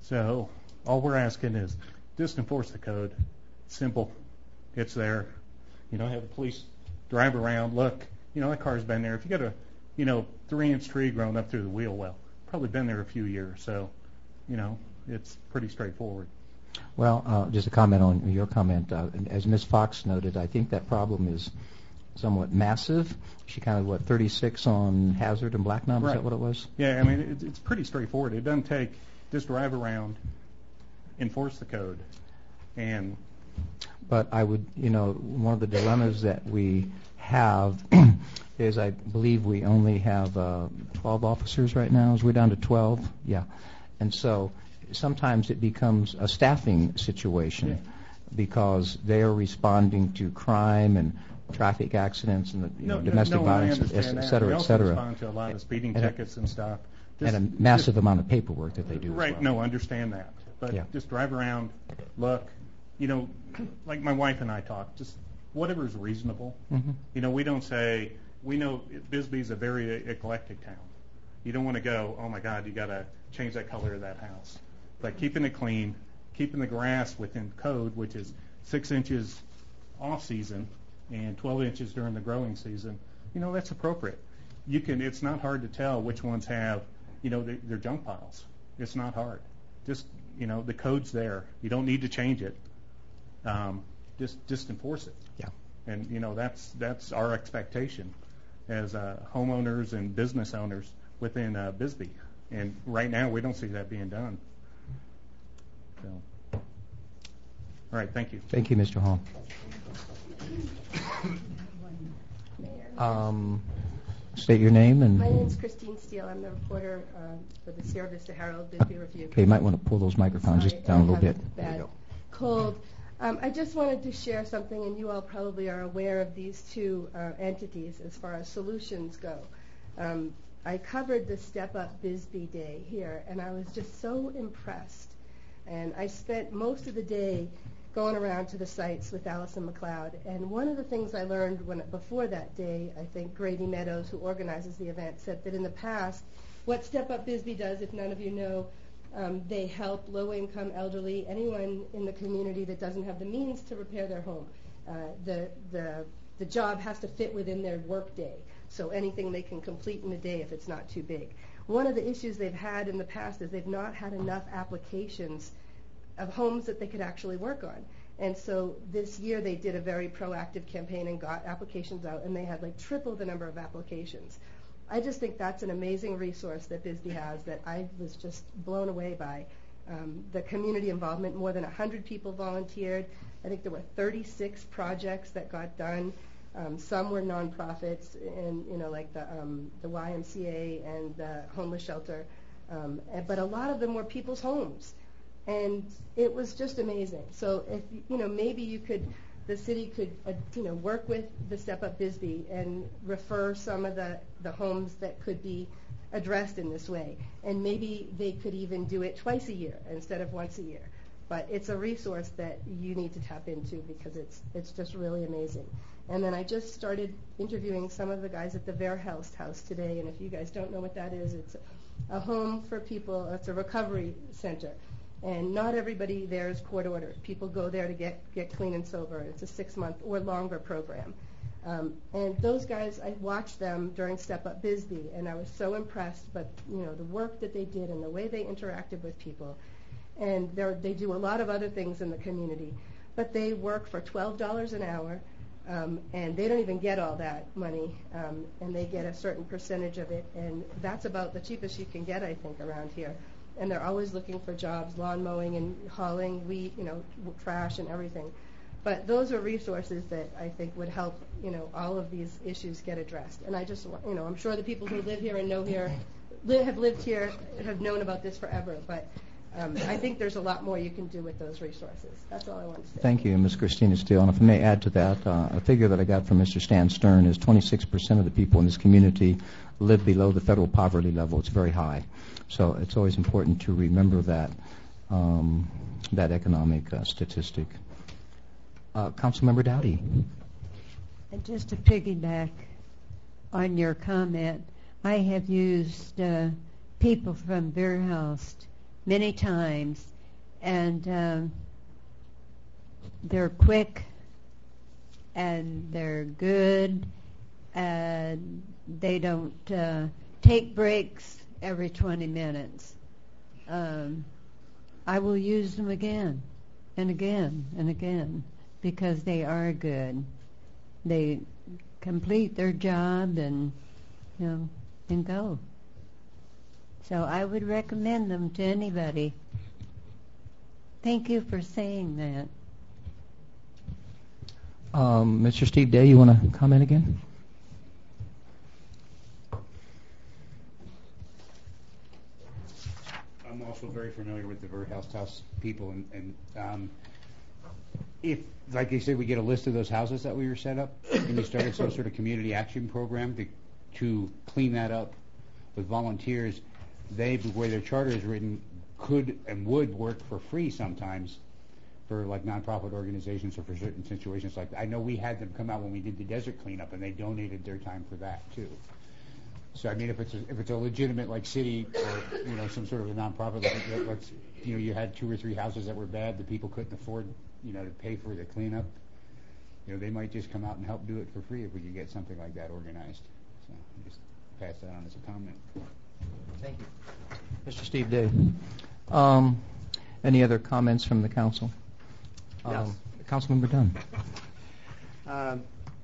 So all we're asking is just enforce the code. It's simple. It's there. You know, have the police drive around, look, you know, that car's been there. If you got a, you know, three-inch tree growing up through the wheel well, probably been there a few years. So, you know, it's pretty straightforward. Well, uh, just a comment on your comment. Uh, as Miz Fox noted, I think that problem is somewhat massive. She counted, what, thirty-six on Hazard and Black Knob? Is Right. that what it was? Yeah, I mean, it, it's pretty straightforward. It doesn't take, just drive around, enforce the code, and... But I would, you know, one of the dilemmas that we have is I believe we only have uh, twelve officers right now. Is we're down to twelve? Yeah. And so sometimes it becomes a staffing situation yeah. because they are responding to crime and traffic accidents and the, you no, know, domestic no, violence, et cetera, et cetera, we et also cetera. respond to a lot of speeding and tickets a, and stuff. Just, and a massive just, amount of paperwork that they do Right, as well. no, understand that. But yeah. just drive around, look, you know, like my wife and I talk, just whatever is reasonable. Mm-hmm. You know, we don't say, we know Bisbee is a very eclectic town. You don't want to go, oh my God, you got to change that color of that house. But keeping it clean, keeping the grass within code, which is six inches off season and twelve inches during the growing season, you know, that's appropriate. You can, it's not hard to tell which ones have, you know, their, their junk piles. It's not hard. Just, you know, the code's there. You don't need to change it. Um, just, just enforce it. Yeah. And, you know, that's, that's our expectation as uh, homeowners and business owners within uh, Bisbee. And right now, we don't see that being done. So, all right, thank you. Thank you, Mister Hall. Um, state your name and. My name is Christine Steele. I'm the reporter uh, for the Sierra Vista Herald Bisbee Review. Okay, you might want to pull those microphones Sorry, just down a little I bit. have There you bad go. cold. Um, I just wanted to share something, and you all probably are aware of these two uh, entities as far as solutions go. Um, I covered the Step Up Bisbee Day here, and I was just so impressed. And I spent most of the day going around to the sites with Allison McLeod. And one of the things I learned when before that day, I think Grady Meadows, who organizes the event, said that in the past, what Step Up Bisbee does, if none of you know, um, they help low-income, elderly, anyone in the community that doesn't have the means to repair their home. Uh, the, the, the job has to fit within their work day, so anything they can complete in a day if it's not too big. One of the issues they've had in the past is they've not had enough applications of homes that they could actually work on. And so this year they did a very proactive campaign and got applications out, and they had like triple the number of applications. I just think that's an amazing resource that Bisbee has that I was just blown away by. Um, the community involvement, more than one hundred people volunteered. I think there were thirty-six projects that got done. Um, some were nonprofits, and you know, like the um, the Y M C A and the homeless shelter, um, and, but a lot of them were people's homes, and it was just amazing. So if you know, maybe you could, the city could, uh, you know, work with the Step Up Bisbee and refer some of the the homes that could be addressed in this way, and maybe they could even do it twice a year instead of once a year. But it's a resource that you need to tap into because it's it's just really amazing. And then I just started interviewing some of the guys at the Verhelst House today, and if you guys don't know what that is, it's a home for people. It's a recovery center, and not everybody there is court ordered. People go there to get get clean and sober. It's a six month or longer program. Um, and those guys, I watched them during Step Up Bisbee, and I was so impressed. But you know, the work that they did and the way they interacted with people, and they do a lot of other things in the community. But they work for twelve dollars an hour, um, and they don't even get all that money, um, and they get a certain percentage of it, and that's about the cheapest you can get, I think, around here. And they're always looking for jobs, lawn mowing and hauling wheat, you know, trash and everything. But those are resources that I think would help, you know, all of these issues get addressed. And I just, you know, I'm sure the people who live here and know here, li- have lived here, have known about this forever. But um, I think there's a lot more you can do with those resources. That's all I want to say. Thank you, Miz Christina Steele. And if I may add to that, uh, a figure that I got from Mister Stan Stern is twenty-six percent of the people in this community live below the federal poverty level. It's very high. So it's always important to remember that, um, that economic uh, statistic. Uh, Councilmember Dowdy. And just to piggyback on your comment, I have used uh, people from Verhelst many times, and um, they're quick and they're good, and they don't uh, take breaks every twenty minutes. Um, I will use them again and again and again, because they are good. They complete their job and, you know, and go. So I would recommend them to anybody. Thank you for saying that. Um, Mister Steve Day, you want to comment again? I'm also very familiar with the Verhelst House people, and, and um, if, like you said, we get a list of those houses that we were set up, and you started some sort of community action program to, to clean that up with volunteers, they, the way their charter is written, could and would work for free sometimes for like nonprofit organizations or for certain situations like that. I know we had them come out when we did the desert cleanup, and they donated their time for that too. So I mean, if it's a, if it's a legitimate like city or you know some sort of a nonprofit, like, let's you know you had two or three houses that were bad, the people couldn't afford you know to pay for the cleanup. You know they might just come out and help do it for free if we could get something like that organized. So I'll just pass that on as a comment. Thank you, Mister Steve Day. Um, any other comments from the council? Yes. Um, Councilmember Dunn. Um,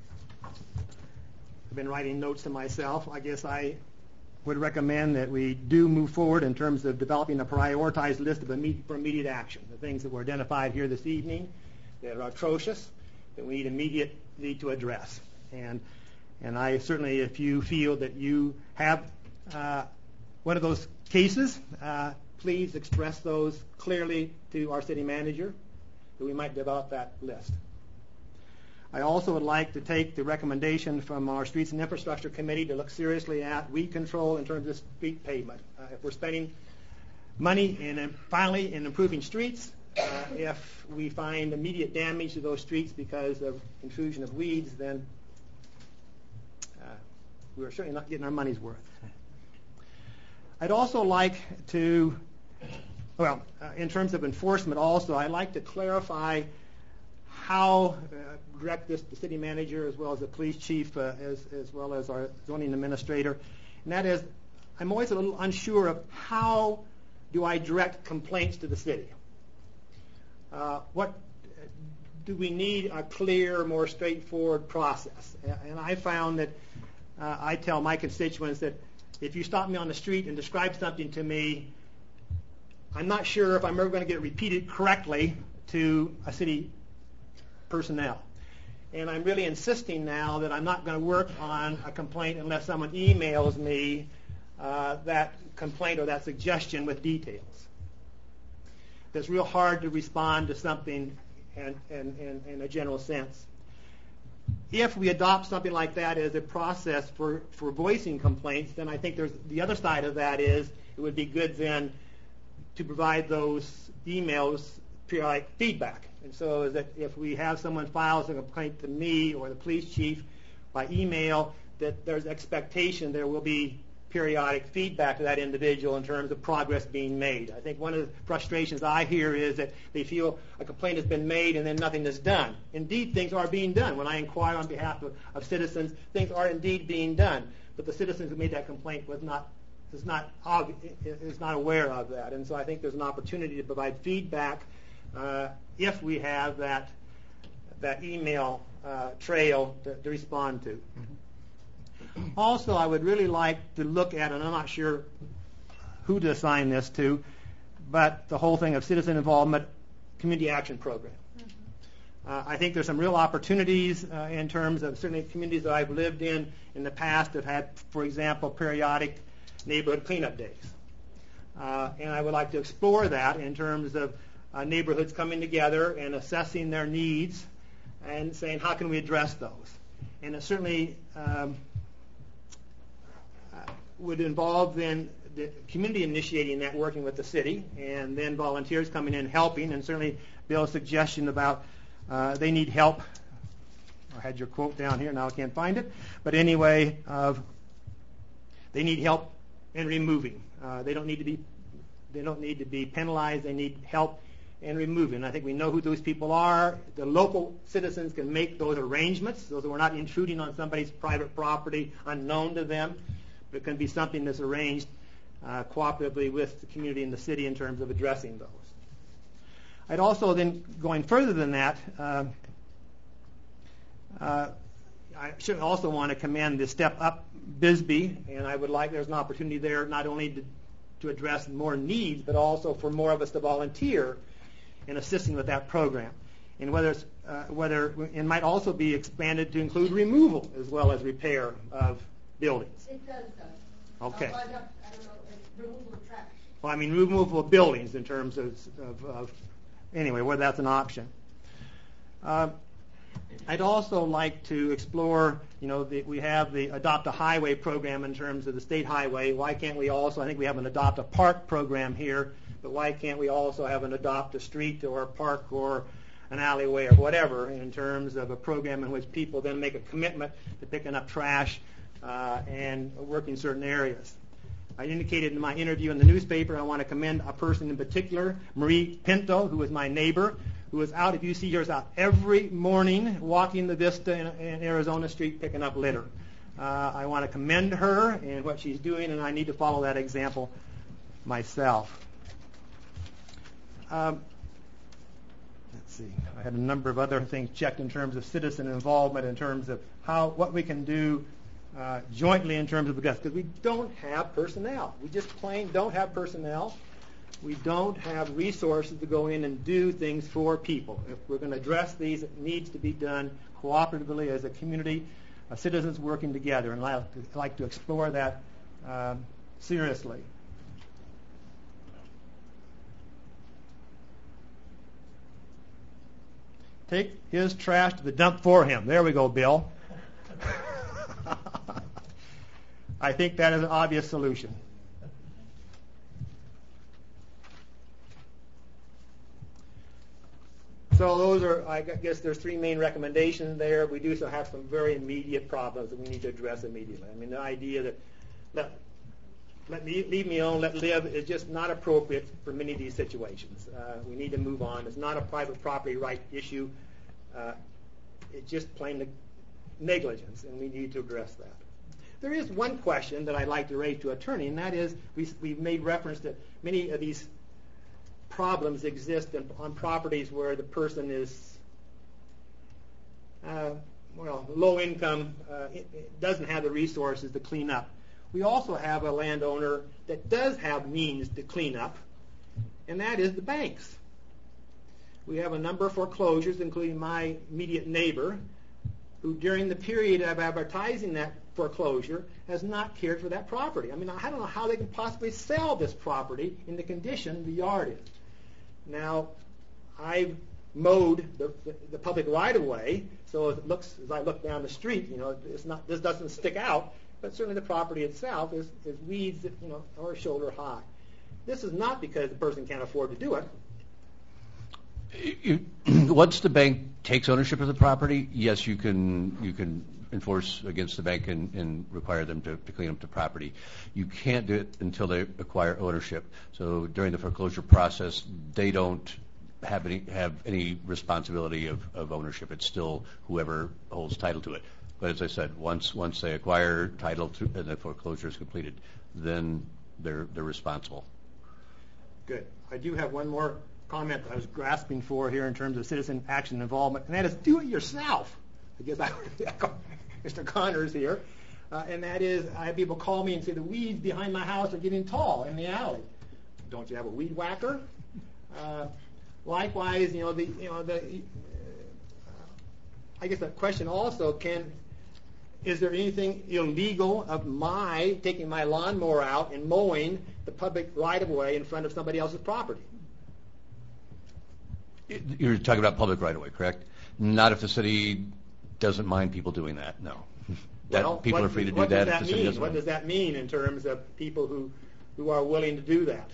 I've been writing notes to myself. I guess I would recommend that we do move forward in terms of developing a prioritized list of immediate, for immediate action. The things that were identified here this evening that are atrocious, that we need immediately to address. And and I certainly, if you feel that you have uh, one of those cases, uh, please express those clearly to our city manager, that we might develop that list. I also would like to take the recommendation from our Streets and Infrastructure Committee to look seriously at weed control in terms of street pavement. Uh, if we're spending money in uh, finally in improving streets, uh, if we find immediate damage to those streets because of intrusion of weeds, then uh, we're certainly not getting our money's worth. I'd also like to, well, uh, in terms of enforcement also, I'd like to clarify how uh, direct this the city manager as well as the police chief uh, as, as well as our zoning administrator. And that is, I'm always a little unsure of how do I direct complaints to the city. Uh, what do we need a clear, more straightforward process? And I found that uh, I tell my constituents that if you stop me on the street and describe something to me, I'm not sure if I'm ever going to get it repeated correctly to a city personnel. And I'm really insisting now that I'm not going to work on a complaint unless someone emails me uh, that complaint or that suggestion with details. It's real hard to respond to something in, in, in, in a general sense. If we adopt something like that as a process for, for voicing complaints, then I think there's the other side of that is it would be good then to provide those emails periodic feedback. And so that if we have someone files a complaint to me or the police chief by email, that there's expectation there will be periodic feedback to that individual in terms of progress being made. I think one of the frustrations I hear is that they feel a complaint has been made and then nothing is done. Indeed, things are being done. When I inquire on behalf of, of citizens, things are indeed being done. But the citizens who made that complaint was not is not is not aware of that. And so I think there's an opportunity to provide feedback uh, if we have that that email uh, trail to, to respond to. Also, I would really like to look at, and I'm not sure who to assign this to, but the whole thing of citizen involvement community action program. Uh, I think there's some real opportunities uh, in terms of certainly communities that I've lived in in the past have had, for example, periodic neighborhood cleanup days. Uh, and I would like to explore that in terms of uh, neighborhoods coming together and assessing their needs and saying, how can we address those? And it certainly um, uh, would involve then the community initiating that, working with the city, and then volunteers coming in helping, and certainly Bill's suggestion about uh, they need help. I had your quote down here, now I can't find it. But anyway, of they need help in removing. Uh, they don't need to be they don't need to be penalized. They need help in removing. I think we know who those people are. The local citizens can make those arrangements, so that we're not intruding on somebody's private property unknown to them. But it can be something that's arranged uh, cooperatively with the community and the city in terms of addressing those. I'd also then, going further than that, uh, uh, I should also want to commend the Step Up Bisbee, and I would like there's an opportunity there not only to, to address more needs, but also for more of us to volunteer in assisting with that program. And whether it's, uh, whether it might also be expanded to include removal as well as repair of buildings. It does, though. Okay. Uh, I don't know, it's removal of trash. Well, I mean removal of buildings in terms of, of, of anyway, whether that's an option. Uh, I'd also like to explore, you know, the, we have the Adopt a Highway program in terms of the state highway. Why can't we also, I think we have an Adopt a Park program here, but why can't we also have an Adopt a Street or a park or an alleyway or whatever in terms of a program in which people then make a commitment to picking up trash uh, and working certain areas. I indicated in my interview in the newspaper I want to commend a person in particular, Marie Pinto, who is my neighbor, who is out, if you see her, is out every morning walking the Vista in, in Arizona Street picking up litter. Uh, I want to commend her and what she's doing, and I need to follow that example myself. Um, let's see. I had a number of other things checked in terms of citizen involvement, in terms of how what we can do uh, jointly in terms of the desk, because we don't have personnel. We just plain don't have personnel. We don't have resources to go in and do things for people. If we're going to address these, it needs to be done cooperatively as a community, uh, citizens working together, and I'd like to explore that um, seriously. Take his trash to the dump for him. There we go, Bill. I think that is an obvious solution. So those are, I guess there's three main recommendations there. We do still have some very immediate problems that we need to address immediately. I mean, the idea that let, let me, leave me alone, let live is just not appropriate for many of these situations. Uh, we need to move on. It's not a private property right issue. Uh, it's just plain negligence, and we need to address that. There is one question that I'd like to raise to attorney, and that is we, we've made reference to many of these problems exist in, on properties where the person is uh, well, low income, uh, it, it doesn't have the resources to clean up. We also have a landowner that does have means to clean up, and that is the banks. We have a number of foreclosures, including my immediate neighbor, who during the period of advertising that foreclosure has not cared for that property. I mean, I don't know how they can possibly sell this property in the condition the yard is. Now, I've mowed the, the, the public right-of-way, so it looks, as I look down the street, you know, it's not, this doesn't stick out, but certainly the property itself is, is weeds that, you know, are shoulder high. This is not because the person can't afford to do it. You, once the bank takes ownership of the property, yes, you can you can enforce against the bank and, and require them to, to clean up the property. You can't do it until they acquire ownership. So during the foreclosure process, they don't have any have any responsibility of, of ownership. It's still whoever holds title to it. But as I said, once once they acquire title to, and the foreclosure is completed, then they're they're responsible. Good. I do have one more comment I was grasping for here in terms of citizen action involvement, and that is do it yourself. I guess I would echo Mister Connors here, uh, and that is I have people call me and say the weeds behind my house are getting tall in the alley. Don't you have a weed whacker? Uh, likewise, you know the you know the. Uh, I guess the question also can. Is there anything illegal of my taking my lawnmower out and mowing the public right-of-way in front of somebody else's property? You're talking about public right-of-way, correct? Not if the city doesn't mind people doing that, no. That Well, people what, are free to do what that does if that the city mean? doesn't What mind. does that mean in terms of people who, who are willing to do that?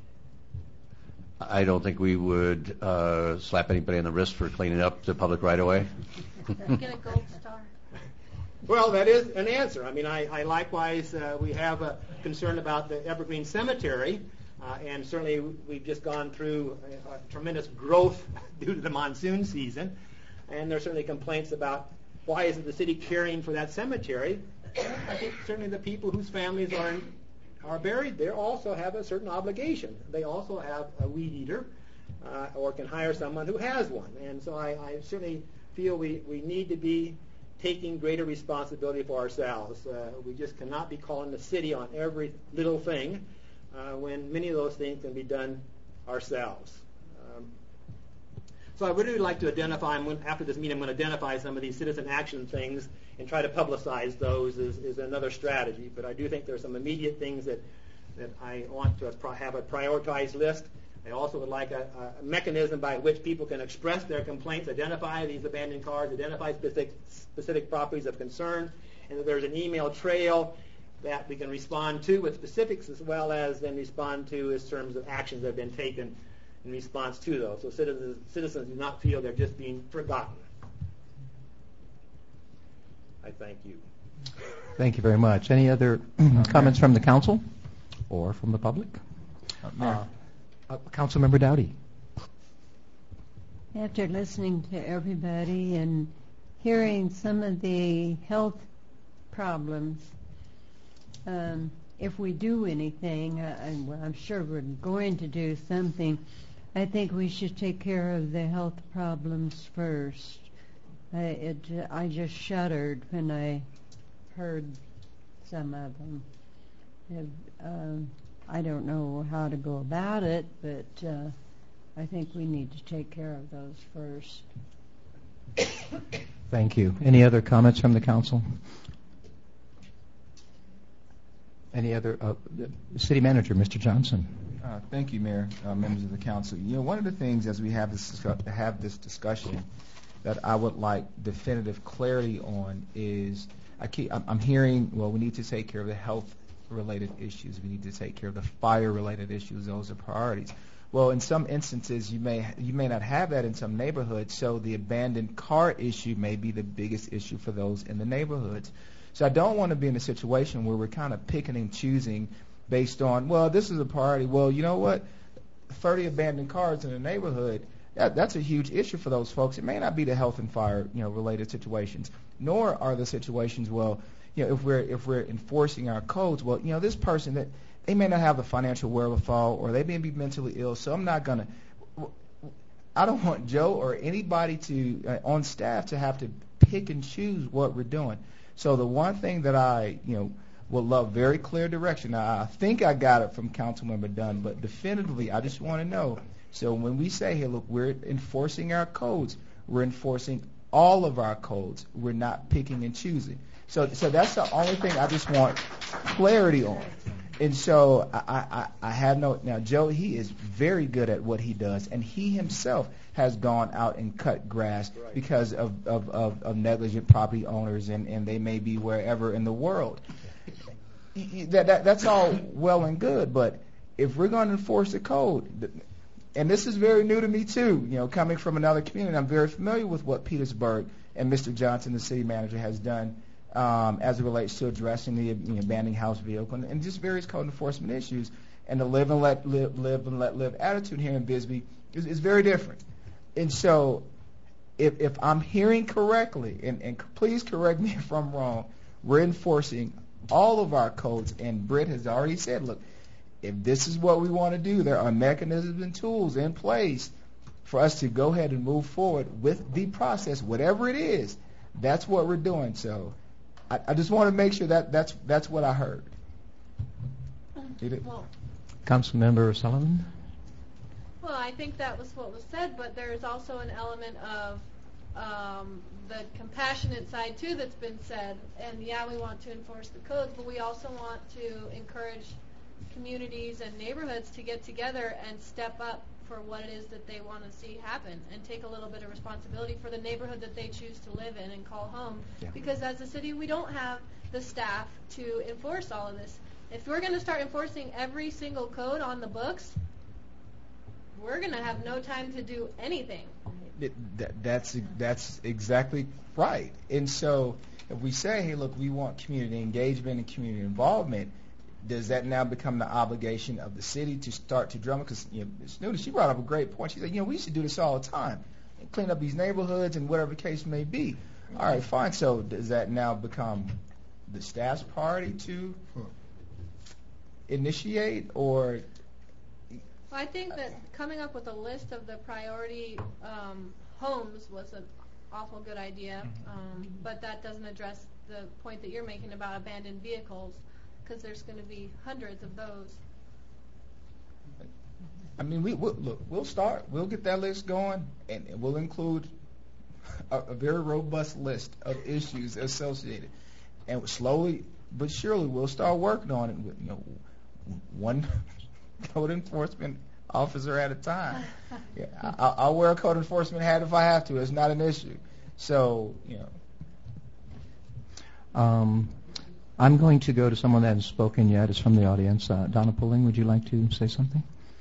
I don't think we would uh, slap anybody on the wrist for cleaning up the public right-of-way. Get a gold star. Well, that is an answer. I mean, I, I likewise, uh, we have a concern about the Evergreen Cemetery, uh, and certainly we've just gone through a, a tremendous growth due to the monsoon season, and there are certainly complaints about why isn't the city caring for that cemetery. I think certainly the people whose families are in, are buried there also have a certain obligation. They also have a weed eater, uh, or can hire someone who has one, and so I, I certainly feel we, we need to be taking greater responsibility for ourselves. Uh, we just cannot be calling the city on every little thing uh, when many of those things can be done ourselves. Um, so I would really like to identify, and after this meeting I'm going to identify some of these citizen action things and try to publicize those as, as another strategy. But I do think there are some immediate things that, that I want to have a prioritized list. I also would like a, a mechanism by which people can express their complaints, identify these abandoned cars, identify specific, specific properties of concern, and that there's an email trail that we can respond to with specifics as well as then respond to in terms of actions that have been taken in response to those. So citizens, citizens do not feel they're just being forgotten. I thank you. Thank you very much. Any other comments from the council or from the public? Uh, Uh, Councilmember Dowdy. After listening to everybody and hearing some of the health problems, um, if we do anything, uh, and well, I'm sure we're going to do something, I think we should take care of the health problems first. I, it, I just shuddered when I heard some of them. It, um, I don't know how to go about it, but uh, I think we need to take care of those first. Thank you. Any other comments from the council? Any other? Uh, City Manager, Mister Johnson. Uh, thank you, Mayor, uh, members of the council. You know, one of the things as we have this have this discussion that I would like definitive clarity on is I keep I'm, I'm hearing well we need to take care of the health related issues. We need to take care of the fire related issues. Those are priorities. Well, in some instances, you may you may not have that in some neighborhoods, so the abandoned car issue may be the biggest issue for those in the neighborhoods. So I don't want to be in a situation where we're kind of picking and choosing based on, well, this is a priority. Well, you know what? thirty abandoned cars in a neighborhood, that, that's a huge issue for those folks. It may not be the health and fire, you know, related situations, nor are the situations, well, you know, if we're if we're enforcing our codes, well, you know, this person that they may not have the financial wherewithal, or they may be mentally ill, so I'm not gonna. I don't want Joe or anybody to uh, on staff to have to pick and choose what we're doing. So the one thing that I, you know, would love very clear direction. Now, I think I got it from Councilmember Dunn, but definitively, I just want to know. So when we say, hey, look, we're enforcing our codes, we're enforcing all of our codes. We're not picking and choosing. So, so that's the only thing I just want clarity on. And so I, I, I have no, now Joe, he is very good at what he does, and he himself has gone out and cut grass right. because of, of, of, of negligent property owners, and, and they may be wherever in the world. That, that, that's all well and good, but if we're going to enforce the code, and this is very new to me too, you know, coming from another community, I'm very familiar with what Petersburg and Mister Johnson, the city manager, has done um, as it relates to addressing the you know, abandoned house vehicle and, and just various code enforcement issues. And the live and let live, live and let live attitude here in Bisbee is, is very different. And so, if if I'm hearing correctly, and, and please correct me if I'm wrong, we're enforcing all of our codes, and Britt has already said, look, if this is what we want to do, there are mechanisms and tools in place for us to go ahead and move forward with the process, whatever it is. That's what we're doing. So I, I just want to make sure that that's that's what I heard. Well, Councilmember Sullivan? Well, I think that was what was said, but there's also an element of um, the compassionate side, too, that's been said. And, yeah, we want to enforce the codes, but we also want to encourage communities and neighborhoods to get together and step up for what it is that they want to see happen and take a little bit of responsibility for the neighborhood that they choose to live in and call home. Yeah. Because as a city, we don't have the staff to enforce all of this. If we're going to start enforcing every single code on the books, we're going to have no time to do anything. It, that, that's that's exactly right. And so if we say, hey, look, we want community engagement and community involvement, does that now become the obligation of the city to start to drum it? Because you know, Snooty, she brought up a great point. She said, you know, we should do this all the time, and clean up these neighborhoods and whatever the case may be. All right, fine. So does that now become the staff's priority to initiate, or? Well, I think that coming up with a list of the priority um, homes was an awful good idea, um, but that doesn't address the point that you're making about abandoned vehicles, because there's going to be hundreds of those. I mean, we we'll, look. We'll start. We'll get that list going, and we'll include a, a very robust list of issues associated. And slowly but surely, we'll start working on it. With, you know, one code enforcement officer at a time. Yeah, I, I'll wear a code enforcement hat if I have to. It's not an issue. So, you know. Um, I'm going to go to someone that hasn't spoken yet. It's from the audience. Uh, Donna Pulling, would you like to say something?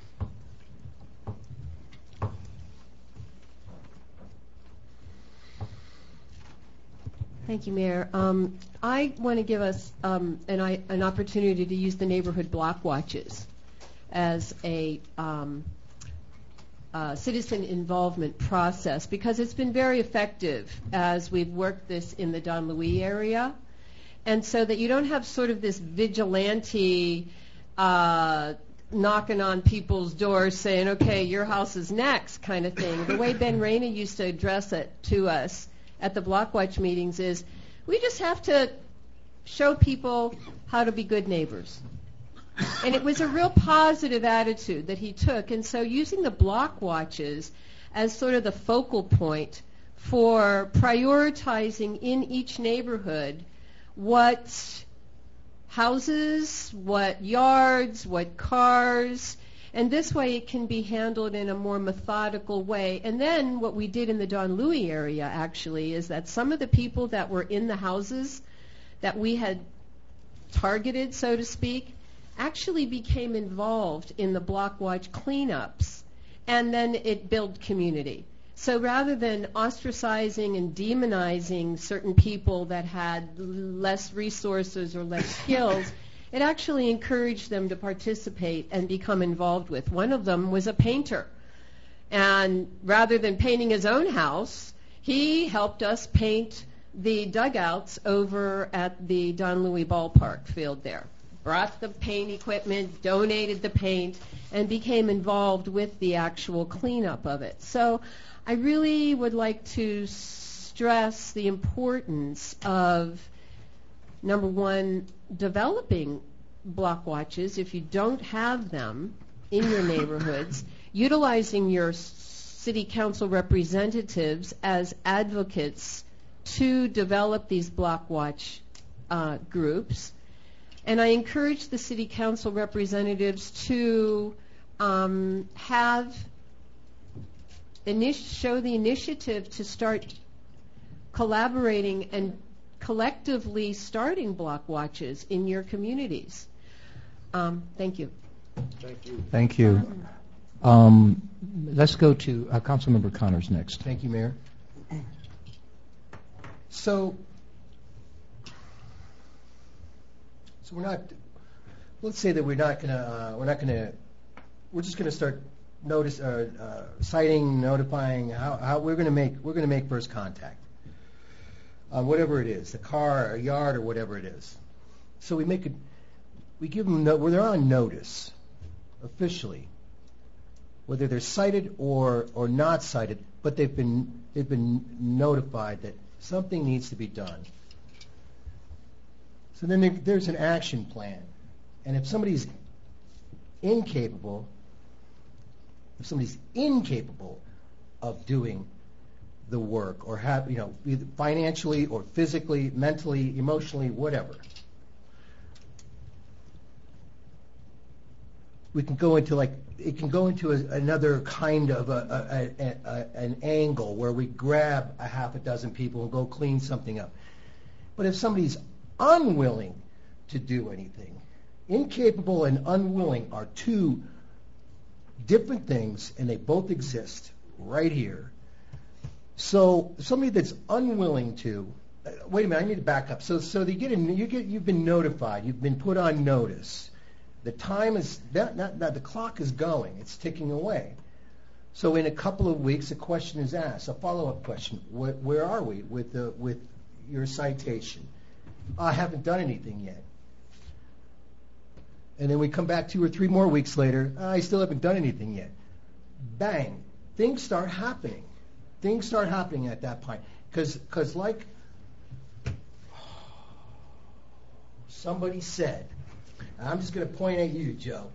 Thank you, Mayor. Um, I want to give us um, an, I, an opportunity to use the neighborhood block watches as a um, uh, citizen involvement process, because it's been very effective as we've worked this in the Don Louis area. And so that you don't have sort of this vigilante uh, knocking on people's doors saying, okay, your house is next kind of thing. The way Ben Rainey used to address it to us at the Block Watch meetings is, we just have to show people how to be good neighbors. And it was a real positive attitude that he took. And so using the Block Watches as sort of the focal point for prioritizing in each neighborhood what houses, what yards, what cars, and this way it can be handled in a more methodical way. And then what we did in the Don Louis area actually is that some of the people that were in the houses that we had targeted, so to speak, actually became involved in the Block Watch cleanups, and then it built community. So rather than ostracizing and demonizing certain people that had less resources or less skills, it actually encouraged them to participate and become involved with. One of them was a painter. And rather than painting his own house, he helped us paint the dugouts over at the Don Louis ballpark field there. Brought the paint equipment, donated the paint, and became involved with the actual cleanup of it. So I really would like to stress the importance of number one, developing block watches if you don't have them in your neighborhoods, utilizing your city council representatives as advocates to develop these block watch uh, groups. And I encourage the city council representatives to um, have initi- show the initiative to start collaborating and collectively starting block watches in your communities. Um, thank you. Thank you. Thank you. Um, let's go to uh, Councilmember Connors next. Thank you, Mayor. So, so we're not. Let's say that we're not gonna. Uh, we're not gonna. We're just gonna start notice, uh, uh, citing, notifying. How, how we're gonna make. We're gonna make first contact on whatever it is, the car, a yard, or whatever it is. So we make it. We give them. No, where they're on notice, officially, whether they're cited or or not cited, but they've been they've been notified that something needs to be done. So then there, there's an action plan, and if somebody's incapable, if somebody's incapable of doing the work, or have you know either financially or physically, mentally, emotionally, whatever, we can go into like it can go into a, another kind of a, a, a, a, an angle where we grab a half a dozen people and go clean something up. But if somebody's unwilling to do anything, incapable and unwilling are two different things, and they both exist right here. So somebody that's unwilling to, uh, wait a minute, I need to back up. So so they get in, you get you've been notified, you've been put on notice. The time is that, that, that the clock is going, it's ticking away. So in a couple of weeks, a question is asked, a follow-up question: Where, where are we with the with your citation? I haven't done anything yet. And then we come back two or three more weeks later. I still haven't done anything yet. Bang! Things start happening. Things start happening at that point. Because, because like somebody said. I'm just going to point at you, Joe.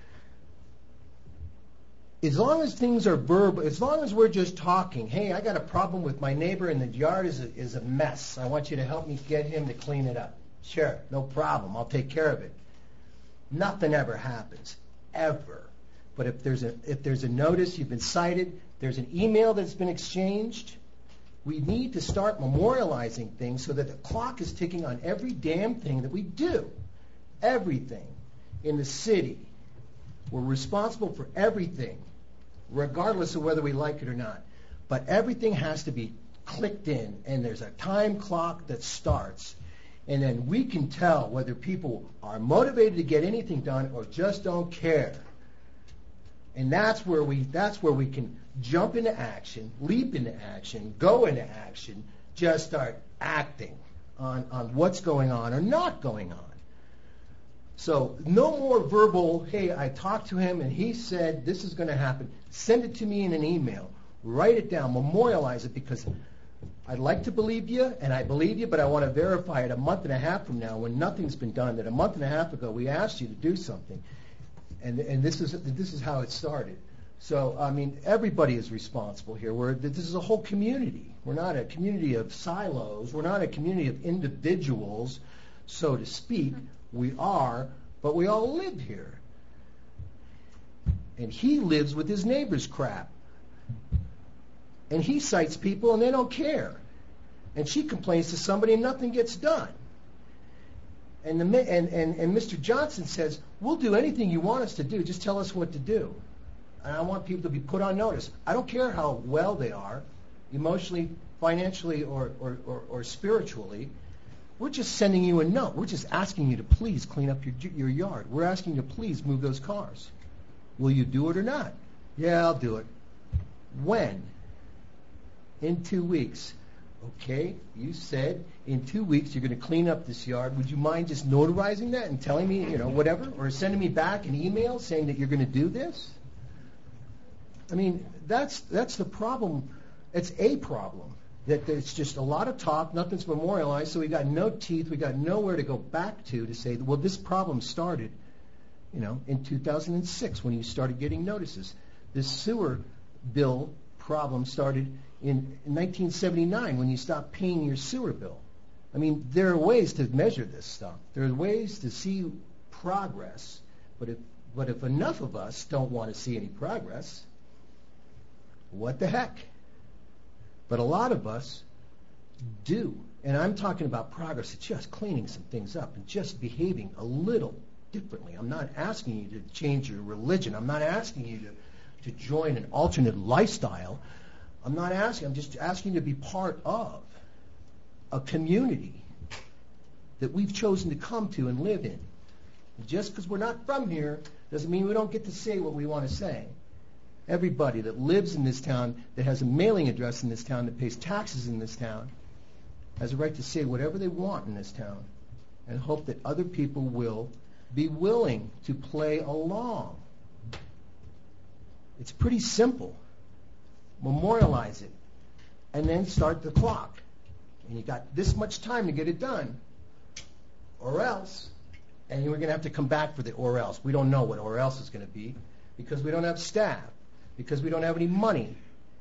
As long as things are verbal, as long as we're just talking, hey, I got a problem with my neighbor and the yard is a, is a mess. I want you to help me get him to clean it up. Sure, no problem. I'll take care of it. Nothing ever happens, ever. But if there's a if there's a notice, you've been cited, there's an email that's been exchanged, we need to start memorializing things so that the clock is ticking on every damn thing that we do. Everything in the city. We're responsible for everything, regardless of whether we like it or not. But everything has to be clicked in, and there's a time clock that starts. And then we can tell whether people are motivated to get anything done or just don't care. And that's where we that's where we can jump into action, leap into action, go into action, just start acting on, on what's going on or not going on. So no more verbal, hey, I talked to him and he said this is going to happen. Send it to me in an email. Write it down. Memorialize it, because I'd like to believe you, and I believe you, but I want to verify it a month and a half from now when nothing's been done, that a month and a half ago we asked you to do something. And and this is this is how it started. So, I mean, everybody is responsible here. We're, this is a whole community. We're not a community of silos. We're not a community of individuals, so to speak. We are, but we all live here. And he lives with his neighbor's crap. And he cites people and they don't care. And she complains to somebody and nothing gets done. And, the, and, and, and Mister Johnson says, we'll do anything you want us to do, just tell us what to do. And I want people to be put on notice. I don't care how well they are, emotionally, financially, or, or, or, or spiritually. We're just sending you a note. We're just asking you to please clean up your your yard. We're asking you to please move those cars. Will you do it or not? Yeah, I'll do it. When? In two weeks. Okay, you said in two weeks you're going to clean up this yard. Would you mind just notarizing that and telling me, you know, whatever, or sending me back an email saying that you're going to do this? I mean, that's that's the problem. It's a problem. that it's just a lot of talk, nothing's memorialized, so we got no teeth, we got nowhere to go back to to say, well, this problem started, you know, in two thousand six when you started getting notices. This sewer bill problem started in nineteen seventy-nine when you stopped paying your sewer bill. I mean, there are ways to measure this stuff. There are ways to see progress, but if but if enough of us don't want to see any progress, what the heck? But a lot of us do. And I'm talking about progress. It's just cleaning some things up and just behaving a little differently. I'm not asking you to change your religion. I'm not asking you to, to join an alternate lifestyle. I'm not asking. I'm just asking you to be part of a community that we've chosen to come to and live in. And just because we're not from here doesn't mean we don't get to say what we want to say. Everybody that lives in this town, that has a mailing address in this town, that pays taxes in this town, has a right to say whatever they want in this town and hope that other people will be willing to play along. It's pretty simple. Memorialize it and then start the clock. And you got this much time to get it done, or else, and we're going to have to come back for the or else. We don't know what or else is going to be because we don't have staff, because we don't have any money.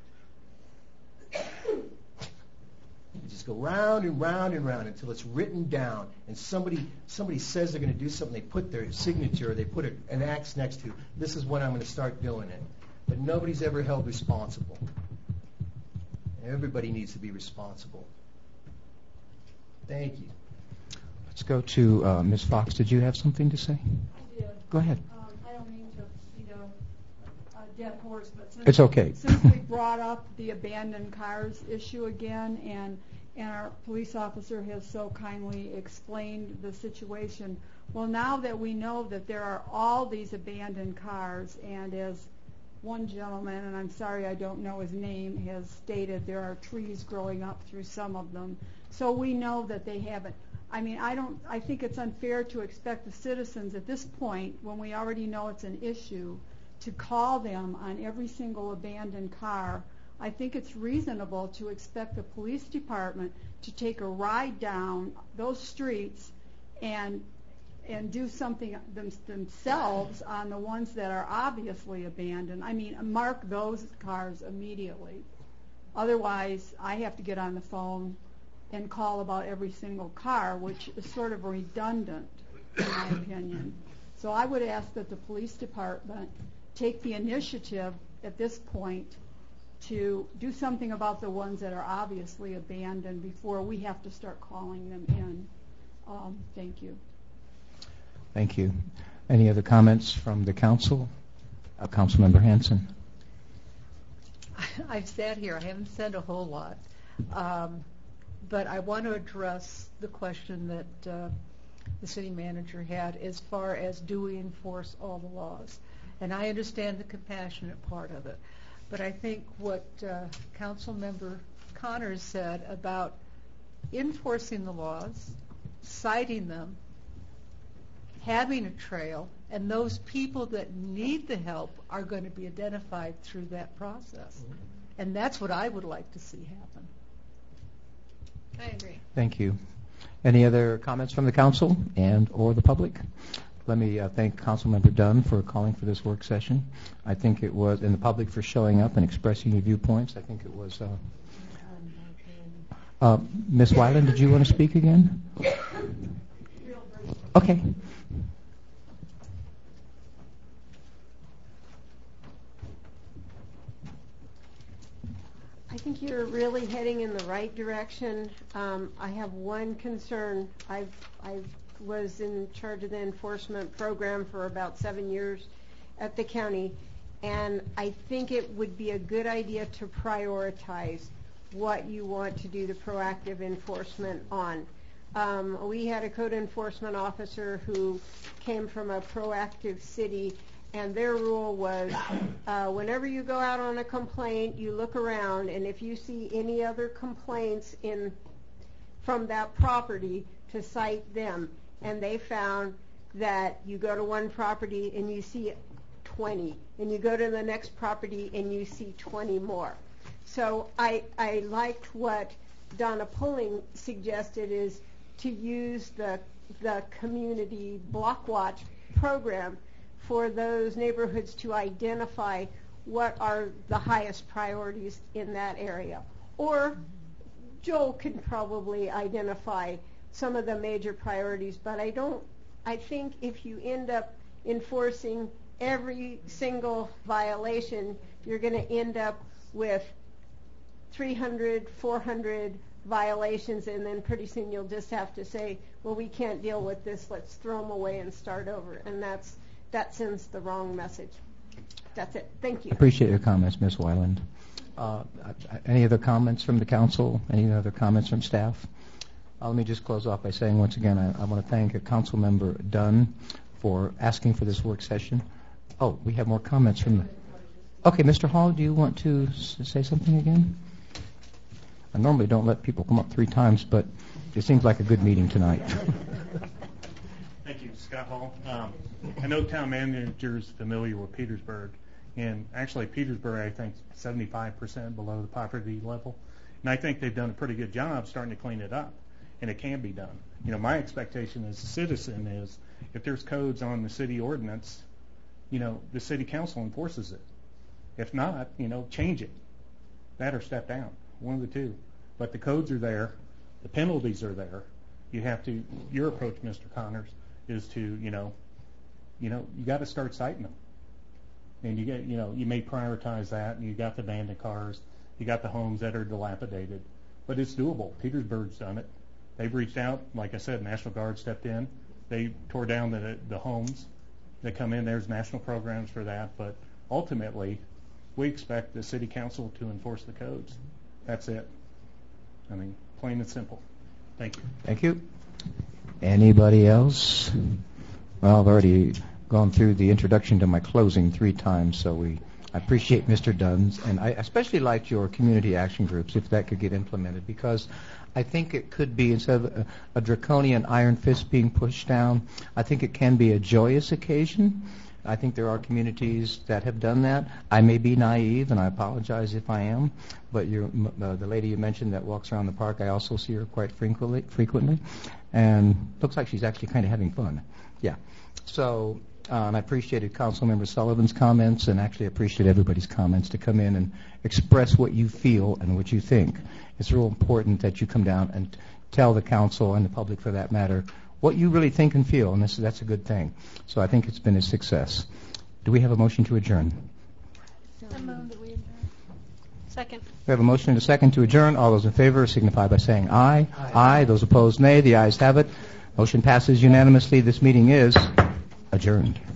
You just go round and round and round until it's written down, and somebody somebody says they're going to do something. They put their signature, they put an X next to, this is when I'm going to start doing it. But nobody's ever held responsible. Everybody needs to be responsible. Thank you. Let's go to uh, Miz Fox. Did you have something to say? I did. Go ahead. Um, I don't mean to beat a, a dead horse, but since, It's okay. since we brought up the abandoned cars issue again, and and our police officer has so kindly explained the situation, well, now that we know that there are all these abandoned cars, and as one gentleman, and I'm sorry I don't know his name, has stated there are trees growing up through some of them, so we know that they haven't. I mean, I don't. I think it's unfair to expect the citizens at this point, when we already know it's an issue, to call them on every single abandoned car. I think it's reasonable to expect the police department to take a ride down those streets and and do something them, themselves on the ones that are obviously abandoned. I mean, mark those cars immediately. Otherwise, I have to get on the phone and call about every single car, which is sort of redundant, in my opinion. So I would ask that the police department take the initiative at this point to do something about the ones that are obviously abandoned before we have to start calling them in. Um, thank you. Thank you. Any other comments from the council? Uh, Councilmember Hanson. I've sat here. I haven't said a whole lot. Um, but I want to address the question that uh, the city manager had as far as do we enforce all the laws. And I understand the compassionate part of it. But I think what uh, Councilmember Connors said about enforcing the laws, citing them, having a trail, and those people that need the help are going to be identified through that process. Mm-hmm. And that's what I would like to see happen. I agree. Thank you. Any other comments from the council and or the public? Let me uh, thank Councilmember Dunn for calling for this work session. I think it was, and the public for showing up and expressing your viewpoints. I think it was. Uh, uh, Miz Weiland, did you want to speak again? Okay. I think you're really heading in the right direction. Um, I have one concern. I've I've was in charge of the enforcement program for about seven years at the county, and I think it would be a good idea to prioritize what you want to do the proactive enforcement on. Um, we had a code enforcement officer who came from a proactive city, and their rule was uh, whenever you go out on a complaint, you look around, and if you see any other complaints in from that property, to cite them. And they found that you go to one property and you see twenty, and you go to the next property and you see twenty more. So I, I liked what Donna Pulling suggested is to use the the community block watch program for those neighborhoods to identify what are the highest priorities in that area. Or Joel can probably identify some of the major priorities, but I don't, I think if you end up enforcing every single violation, you're going to end up with three hundred, four hundred violations, and then pretty soon you'll just have to say, well, we can't deal with this, let's throw them away and start over. And that's that sends the wrong message. That's it. Thank you. Appreciate your comments, Miz Weiland. Uh, any other comments from the council? Any other comments from staff? Uh, let me just close off by saying once again, I, I want to thank Council Member Dunn for asking for this work session. Oh, we have more comments from the... Okay, Mister Hall, do you want to s- say something again? I normally don't let people come up three times, but it seems like a good meeting tonight. Thank you, Scott Hall. Um, I know town manager is familiar with Petersburg, and actually Petersburg, I think, is seventy-five percent below the poverty level, and I think they've done a pretty good job starting to clean it up, and it can be done. You know, my expectation as a citizen is if there's codes on the city ordinance, you know, the city council enforces it. If not, you know, change it. That or step down. One of the two. But the codes are there. The penalties are there. You have to, your approach, Mister Connors, is to, you know, you know, you got to start citing them. And you get, you know, you may prioritize that, and you got the abandoned cars, you got the homes that are dilapidated. But it's doable. Petersburg's done it. They've reached out. Like I said, National Guard stepped in. They tore down the the homes that come in. There's national programs for that. But ultimately, we expect the city council to enforce the codes. That's it. I mean, plain and simple. Thank you. Thank you. Anybody else? Well, I've already gone through the introduction to my closing three times, so we I appreciate Mister Dunn's, and I especially liked your community action groups, if that could get implemented, because I think it could be, instead of a, a draconian iron fist being pushed down, I think it can be a joyous occasion. I think there are communities that have done that. I may be naive, and I apologize if I am, but you're, uh, the lady you mentioned that walks around the park, I also see her quite frequently, frequently, and looks like she's actually kind of having fun. Yeah. So, uh, and I appreciated Councilmember Sullivan's comments, and actually appreciate everybody's comments to come in and express what you feel and what you think. It's real important that you come down and tell the council and the public, for that matter, what you really think and feel, and this, that's a good thing. So I think it's been a success. Do we have a motion to adjourn? I move that we adjourn. Second. We have a motion and a second to adjourn. All those in favor signify by saying aye. Aye. Aye. Those opposed, nay. The ayes have it. Motion passes unanimously. This meeting is adjourned.